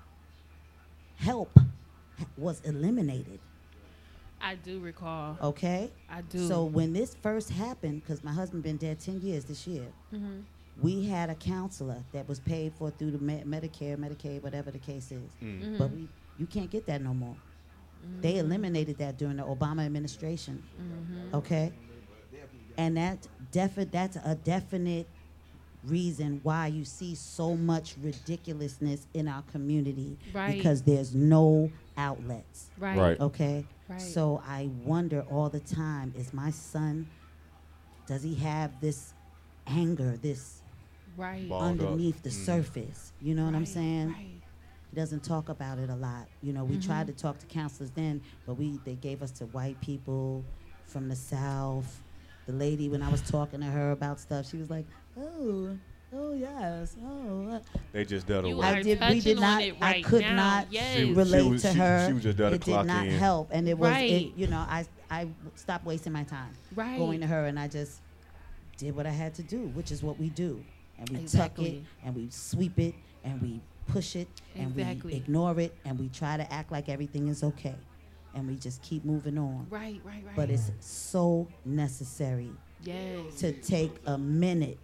help ha- was eliminated, I do recall. okay? I do. So when this first happened, because my husband been dead ten years this year, Mhm. we had a counselor that was paid for through the Me- Medicare, Medicaid, whatever the case is. Mhm. But we, you can't get that no more. They eliminated that during the Obama administration, Mhm. okay? And that defi- that's a definite reason why you see so much ridiculousness in our community, Right. because there's no outlets, Right. Right. okay? Right. So I wonder all the time, is my son, does he have this anger, this Right. Balled up. underneath the Mhm. surface? You know what I'm Right, saying? Right. He doesn't talk about it a lot. You know, we Mhm. tried to talk to counselors then, but we they gave us to white people from the South. The lady, when I was talking to her about stuff, she was like, "Oh, oh yes, oh." uh." They just dealt You with I are did. We did touching on not. it I right could now. not Yes. She was- relate was- to she- her. she was just there to it clock did not in. help, and it was. Right. It, you know, I I stopped wasting my time Right. going to her, and I just did what I had to do, which is what we do, and we tuck Exactly. it, and we sweep it, and we push it, and Exactly. we ignore it, and we try to act like everything is okay, and we just keep moving on. Right. Right. Right. But it's so necessary yes. to take a minute.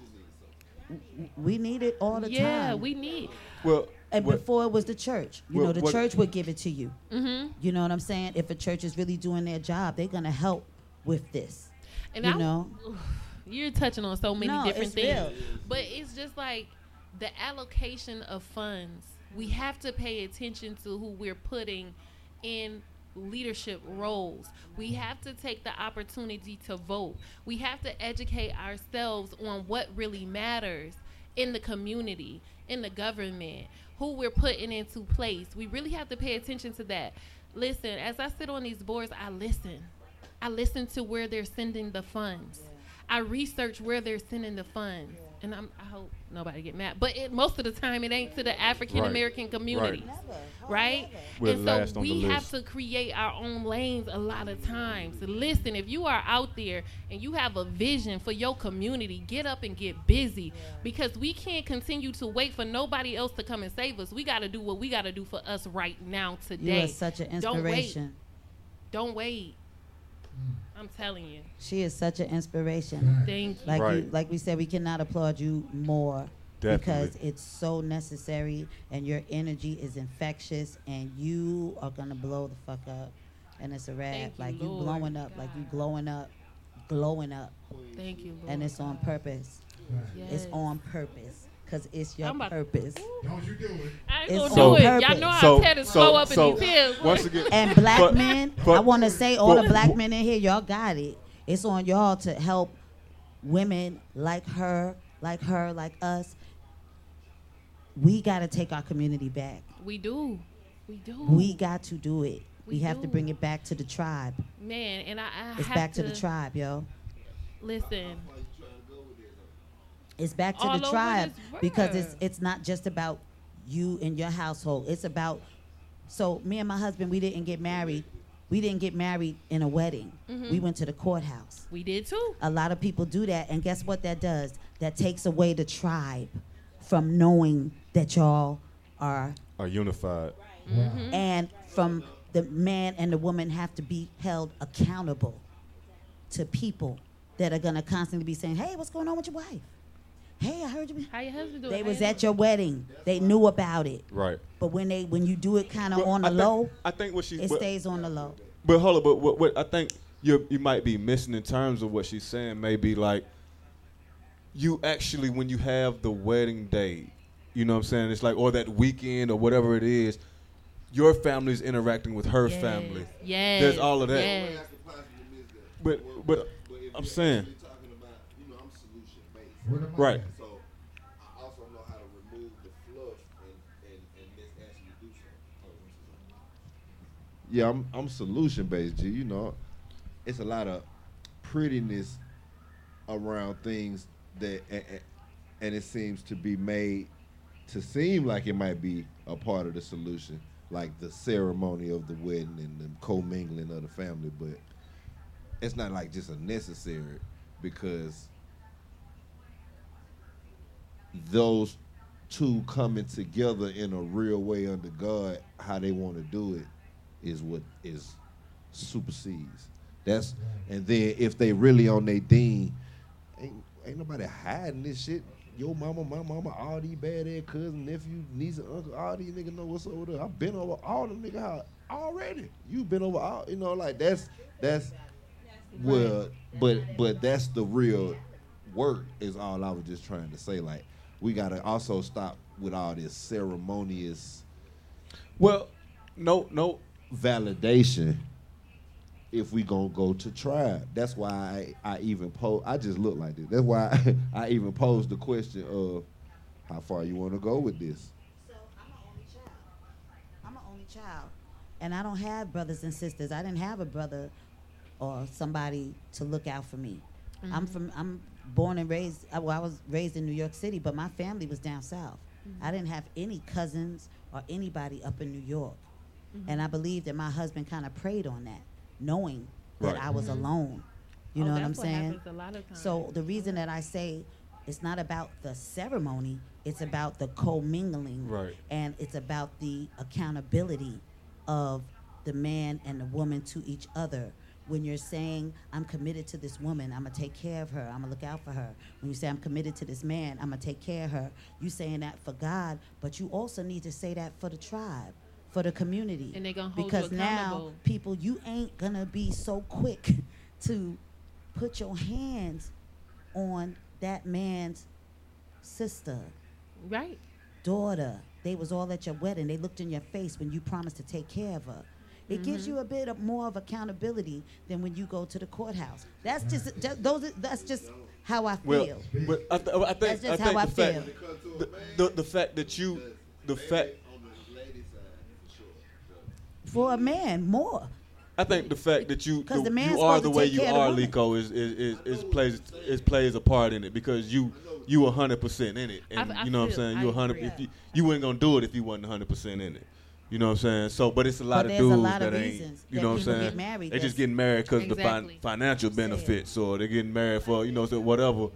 W- We need it all the yeah, time. we need. Well, and what- before it was the church. You Well, know, the what- church would give it to you. Mhm. You know what I'm saying? If a church is really doing their job, they're gonna help with this. And you I, know? you're touching on so many No, different it's things. real. But it's just like the allocation of funds. We have to pay attention to who we're putting in leadership roles. We have to take the opportunity to vote. We have to educate ourselves on what really matters in the community, in the government, who we're putting into place. We really have to pay attention to that. Listen, as I sit on these boards, I listen. I listen to where they're sending the funds. I research where they're sending the funds. And I'm, I hope nobody get mad. But it, most of the time, it ain't to the African American community. Right? We're and last so on the we have list. to create our own lanes a lot of times. Listen, if you are out there and you have a vision for your community, get up and get busy, because we can't continue to wait for nobody else to come and save us. We got to do what we got to do for us right now, You today. are such an Don't wait. inspiration. Don't wait. I'm telling you. She is such an inspiration. Thank you. Like Right. you, like we said, we cannot applaud you more because Definitely. it's so necessary, and your energy is infectious, and you are gonna blow the fuck up, and it's a wrap. Thank you, like you Lord blowing up, like you God. glowing up, glowing up, Thank you, Lord. and it's on purpose. It's Yes. on purpose, cause it's your I'm about- purpose. Don't you do it. I ain't It's gonna on do it. Y'all purpose. know how So- Ted is so- slow up so, in these hills. once again, And black But- men, but- I want to say all but- the black men in here, y'all got it. It's on y'all to help women like her, like her, like us. We got to take our community back. We do. We do. We got to do it. We, We have to do. bring it back to the tribe. Man, and I, I It's have back to, to the tribe, yo. Listen. It's back to All the over tribe this because world. it's it's not just about you and your household. It's about, so me and my husband, we didn't get married. We didn't get married in a wedding. Mhm. We went to the courthouse. We did too. A lot of people do that, and guess what that does? That takes away the tribe from knowing that y'all are, are unified. Mm-hmm. and from the man and the woman have to be held accountable to people that are gonna constantly be saying, "Hey, what's going on with your wife? Hey, I heard you." How your husband doing? They How was your at your wedding. They knew about it. Right. But when they when you do it kind of But on the I think, low, I think what she it but, stays on the low. But hold on, but what, what I think you you might be missing in terms of what she's saying may be like you actually when you have the wedding day, you know what I'm saying? It's like or that weekend or whatever it is, your family's interacting with her Yes. family. Yes. There's all of that. Yes. But but I'm saying talking about, you know, I'm solution based. What am I- right. So I also know how to remove the fluff and, and, and let's actually do something. Yeah, I'm I'm solution based, G. You know, it's a lot of prettiness around things that, and, and it seems to be made to seem like it might be a part of the solution, like the ceremony of the wedding and the commingling of the family, but it's not like just a necessary because those two coming together in a real way under God, how they want to do it is what is supersedes. That's and then if they really on their dean, ain't ain't nobody hiding this shit. Your mama, my mama, all these bad ass cousins, nephew, niece, and uncle, all these niggas know what's over there. I've been over all them niggas house already. You been over all, you know, like that's that's well, but but that's the real work is all I was just trying to say. Like we gotta also stop with all this ceremonious Well, no no validation if we gonna go to tribe. That's why I, I even pose. I just look like this. That's why I, I even posed the question of how far you want to go with this. So I'm an only child. I'm an only child, and I don't have brothers and sisters. I didn't have a brother or somebody to look out for me. Mm-hmm. I'm from. I'm born and raised. Well, I was raised in New York City, but my family was down south. Mm-hmm. I didn't have any cousins or anybody up in New York, Mm-hmm. and I believe that my husband kind of preyed on that, knowing that Right. I was Mhm. alone. You Oh, know what I'm that's saying? happens a lot of times. So the reason that I say it's not about the ceremony, it's about the commingling, Right. and it's about the accountability of the man and the woman to each other. When you're saying, I'm committed to this woman, I'm gonna take care of her, I'm gonna look out for her. When you say, I'm committed to this man, I'm gonna take care of her, you saying that for God, but you also need to say that for the tribe, for the community. And they gonna hold you because now, accountable. people, you ain't gonna be so quick to put your hands on that man's sister, right. daughter. They was all at your wedding. They looked in your face when you promised to take care of her. It gives you a bit of more of accountability than when you go to the courthouse. That's just, just those. Are, that's just how I well feel. but I, th- I think That's just I think how the I fact feel. the, the the fact that you the fact For a man, more. I think the fact that you 'Cause the, the man's you are supposed the to way take you care of the are, woman. Liko, is is, is, is plays is plays a part in it because you you a hundred percent in it, and I- I you know what I'm feel- saying. I You a hundred. agree. If you you weren't gonna do it if you wasn't a hundred percent in it. You know what I'm saying. So, but it's a lot But of there's a dudes lot that of ain't. reasons You that know what I'm people saying. get married They just that's- getting married because of the Exactly. fin- financial Say it. benefits, or they're getting married for you know so whatever.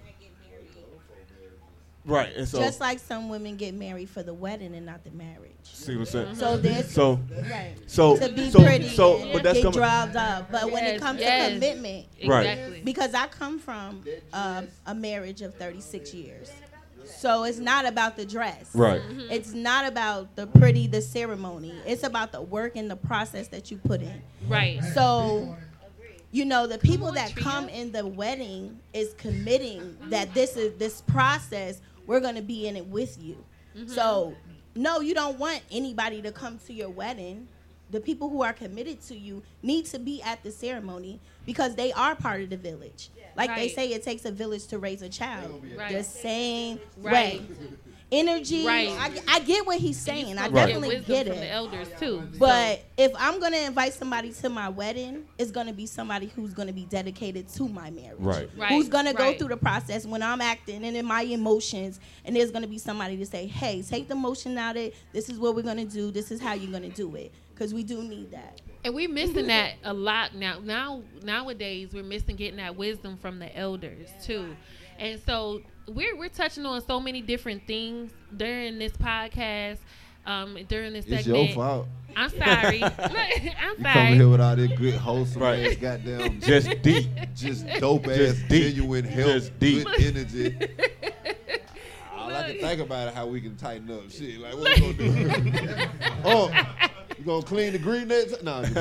Right, and so Just like some women get married for the wedding and not the marriage. see what I'm saying. So there's So right. so to be so pretty so, and but that's get coming. dropped up. But when it Yes, comes yes. to commitment, Right. Exactly. because I come from um, a marriage of thirty-six years. So it's not about the dress. Right. It's not about the pretty, the ceremony. It's about the work and the process that you put in. Right. So, you know, the people on, that Tria. come in the wedding is committing that this is this process, we're going to be in it with you. So, no, you don't want anybody to come to your wedding. The people who are committed to you need to be at the ceremony because they are part of the village. Like they Right. say, it takes a village to raise a child. Right. The same Right. way. Energy. Right. I, I get what he's And you saying. I supposed to definitely wisdom get from the it. elders too. But if I'm gonna invite somebody to my wedding, it's gonna be somebody who's gonna be dedicated to my marriage. Right. Right, Who's gonna go right. through the process when I'm acting and in my emotions, and there's gonna be somebody to say, "Hey, take the emotion out of it. This is what we're gonna do. This is how you're gonna do it." Because we do need that. And we're missing that a lot now. Now nowadays we're missing getting that wisdom from the elders too. And so we're we're touching on so many different things during this podcast. um, during this It's segment. your fault. I'm sorry. I'm You sorry. coming here with all this good wholesome Right. ass goddamn Just deep. just dope ass Just deep. genuine health, Just deep. good energy. All I can think about is how we can tighten up shit. Like what we gonna do? Oh, you gonna clean the green nets? No, I'm just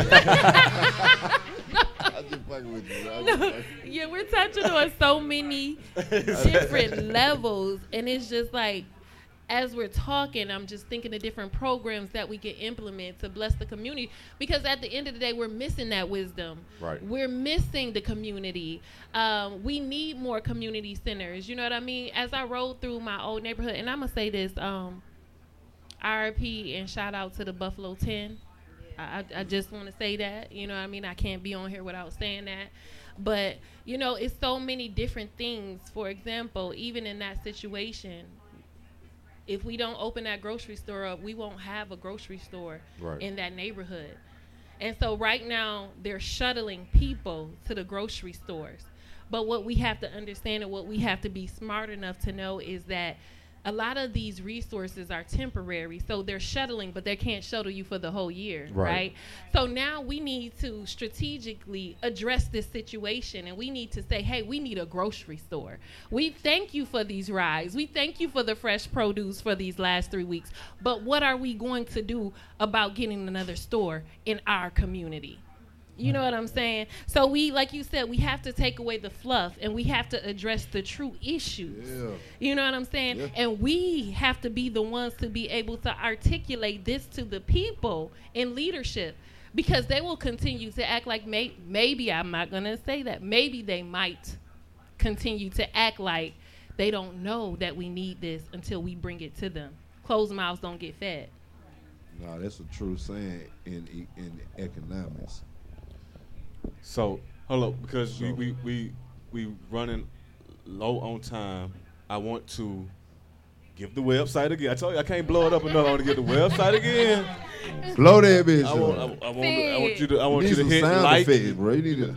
I'm just fucking with you. I'm just fucking. Yeah, we're touching on so many different levels, and it's just like, as we're talking, I'm just thinking of different programs that we can implement to bless the community. Because at the end of the day, we're missing that wisdom. Right. We're missing the community. Um, we need more community centers. You know what I mean? As I rode through my old neighborhood, and I'm gonna say this, um, R I P and shout out to the Buffalo ten. I, I just want to say that. You know what I mean? I can't be on here without saying that. But, you know, it's so many different things. For example, even in that situation, if we don't open that grocery store up, we won't have a grocery store Right. in that neighborhood. And so right now, they're shuttling people to the grocery stores. But what we have to understand and what we have to be smart enough to know is that a lot of these resources are temporary. So they're shuttling, but they can't shuttle you for the whole year, Right. right? So now we need to strategically address this situation, and we need to say, hey, we need a grocery store. We thank you for these rides. We thank you for the fresh produce for these last three weeks. But what are we going to do about getting another store in our community? You know what I'm saying? So we, like you said, we have to take away the fluff, and we have to address the true issues. Yeah. You know what I'm saying? Yeah. And we have to be the ones to be able to articulate this to the people in leadership, because they will continue to act like may- maybe, I'm not going to say that, maybe they might continue to act like they don't know that we need this until we bring it to them. Closed mouths don't get fed. No, that's a true saying in e- in economics. So hold up, because So- we, we we we running low on time. I want to give the website again. I told you I can't blow it up enough. I want to give the website again. Blow that bitch. I want, I, up. I, want, I want you to I You want need you to some hit sound like. effects, bro. You need to.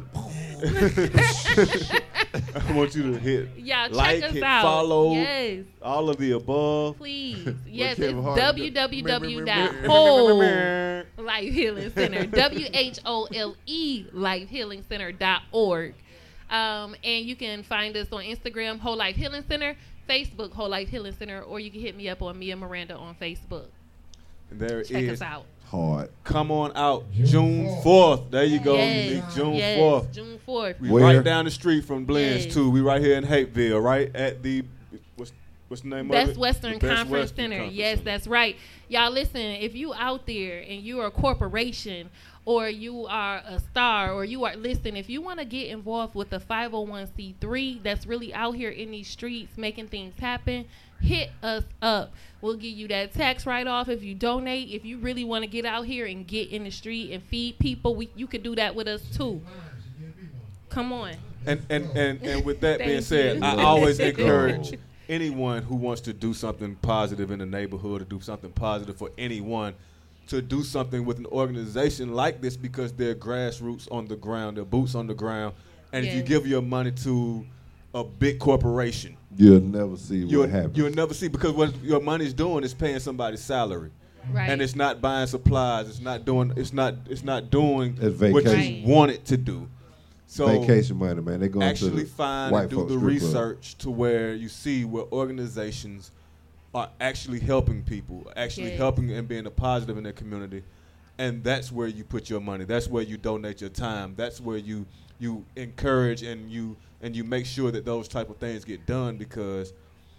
I want you to hit Y'all check like, us hit out. follow, Yes. all of the above. Please. Yes, Kevin it's Hart do? w w w dot Meh, whole Life Healing Center. W H O L E Life Healing Center dot org. Um, and you can find us on Instagram, Whole Life Healing Center, Facebook, Whole Life Healing Center, or you can hit me up on Mia Miranda on Facebook. And there it Check is. us out. Hard. Come on out, June fourth. There you go. Yes. Unique, June Yes, fourth. June fourth. We Where? right down the street from Blends Yes. too. We right here in Hapeville, right at the what's what's the name of Best it? Western The Best Conference Western Center. Conference Yes, Center. that's right. Y'all listen, if you out there and you are a corporation or you are a star or you are, listen, if you want to get involved with a five oh one c three that's really out here in these streets making things happen, hit us up. We'll give you that tax write-off if you donate. If you really want to get out here and get in the street and feed people, we, you could do that with us too. Come on. And and and and with that being Thank said, you. I always encourage anyone who wants to do something positive in the neighborhood or do something positive for anyone to do something with an organization like this, because they're grassroots on the ground, they're boots on the ground. And if you Yes. give your money to a big corporation, You'll never see you'll, what happens. you'll never see, because what your money's doing is paying somebody's salary. Right. And it's not buying supplies. It's not doing. It's not. It's not doing It's what you vacation. want it to do. So Vacation money, man. They going to actually the find white and do folks the strip club. research to where you see where organizations are actually helping people, actually Yes. helping and being a positive in their community, and that's where you put your money. That's where you donate your time. That's where you you encourage and you and you make sure that those type of things get done, because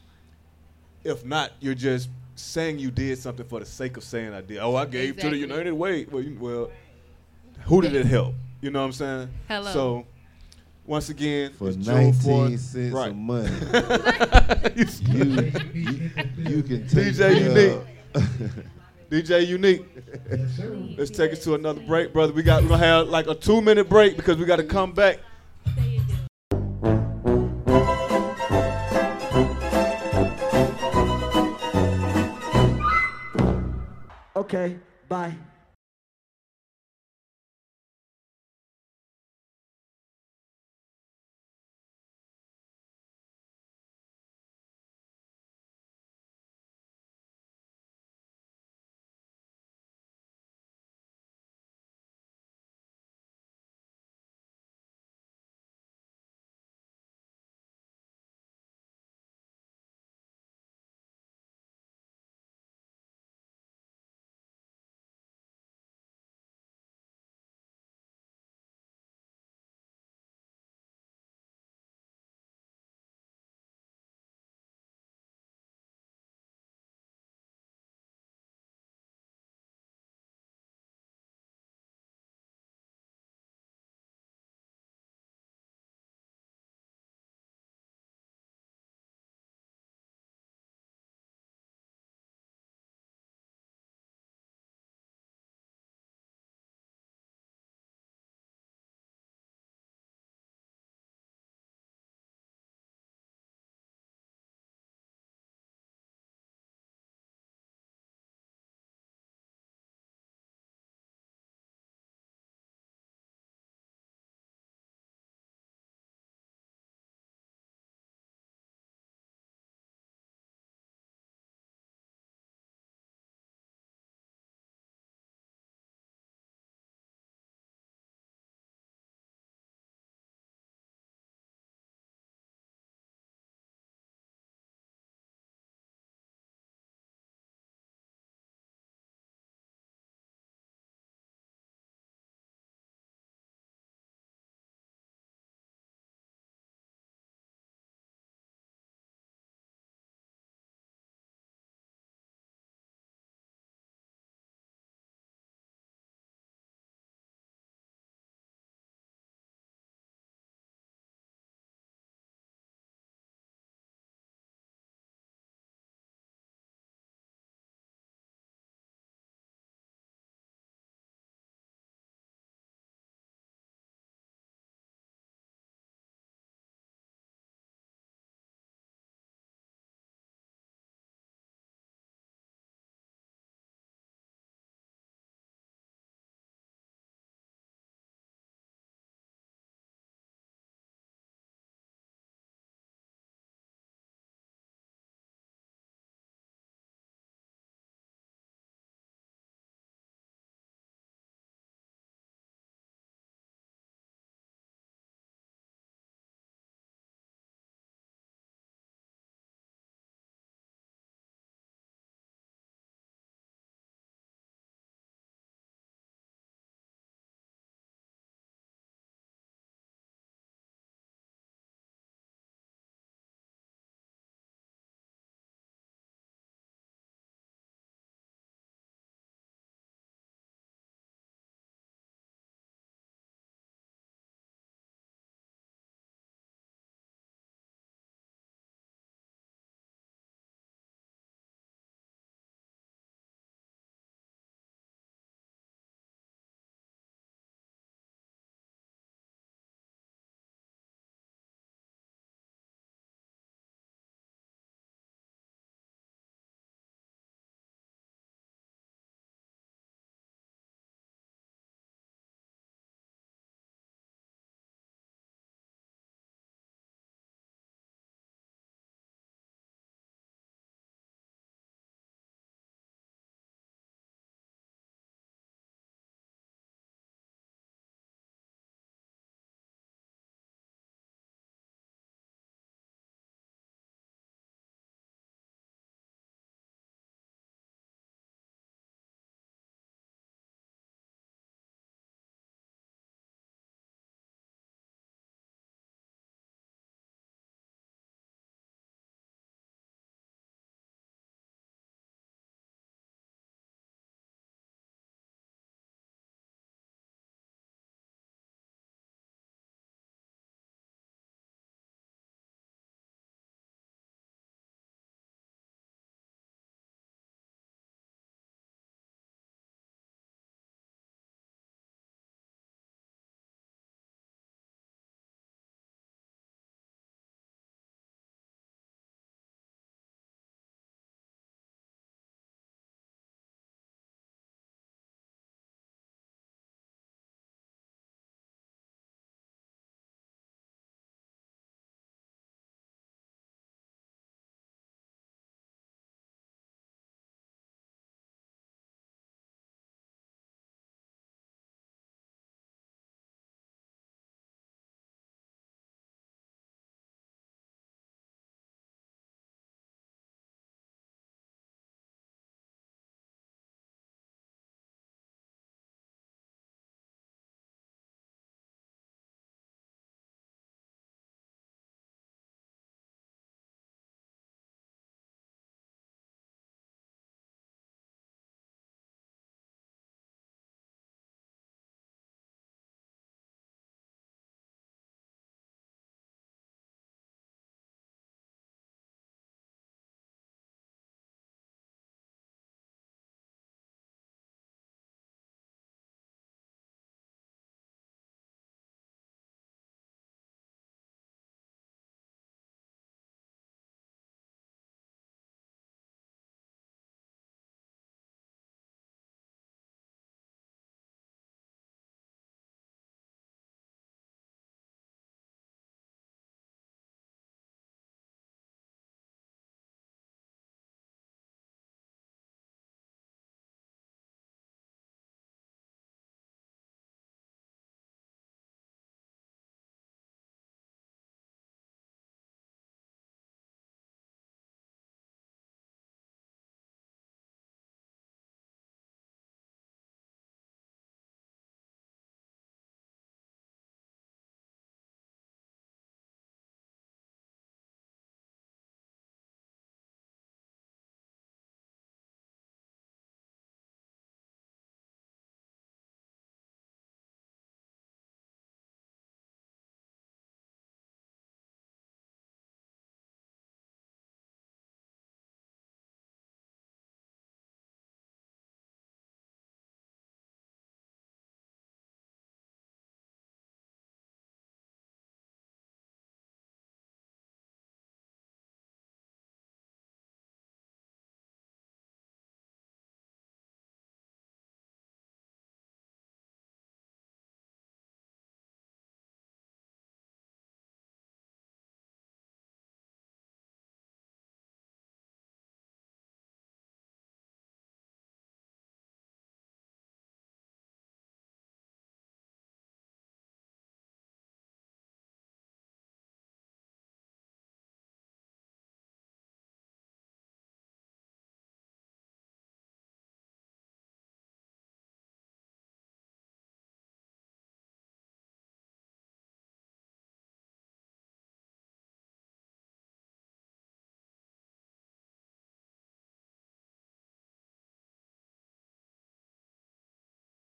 if not, you're just saying you did something for the sake of saying I did. Oh, I gave to the Exactly. United Way. Well, you, well, who did it help? You know what I'm saying? Hello. So, once again, For it's June nineteen fourth. cents Right. of money, you, you, you can take D J me Unique. up. D J Unique. Let's take us to another break, brother. We got we're gonna have like a two minute break because we got to come back. Okay, bye.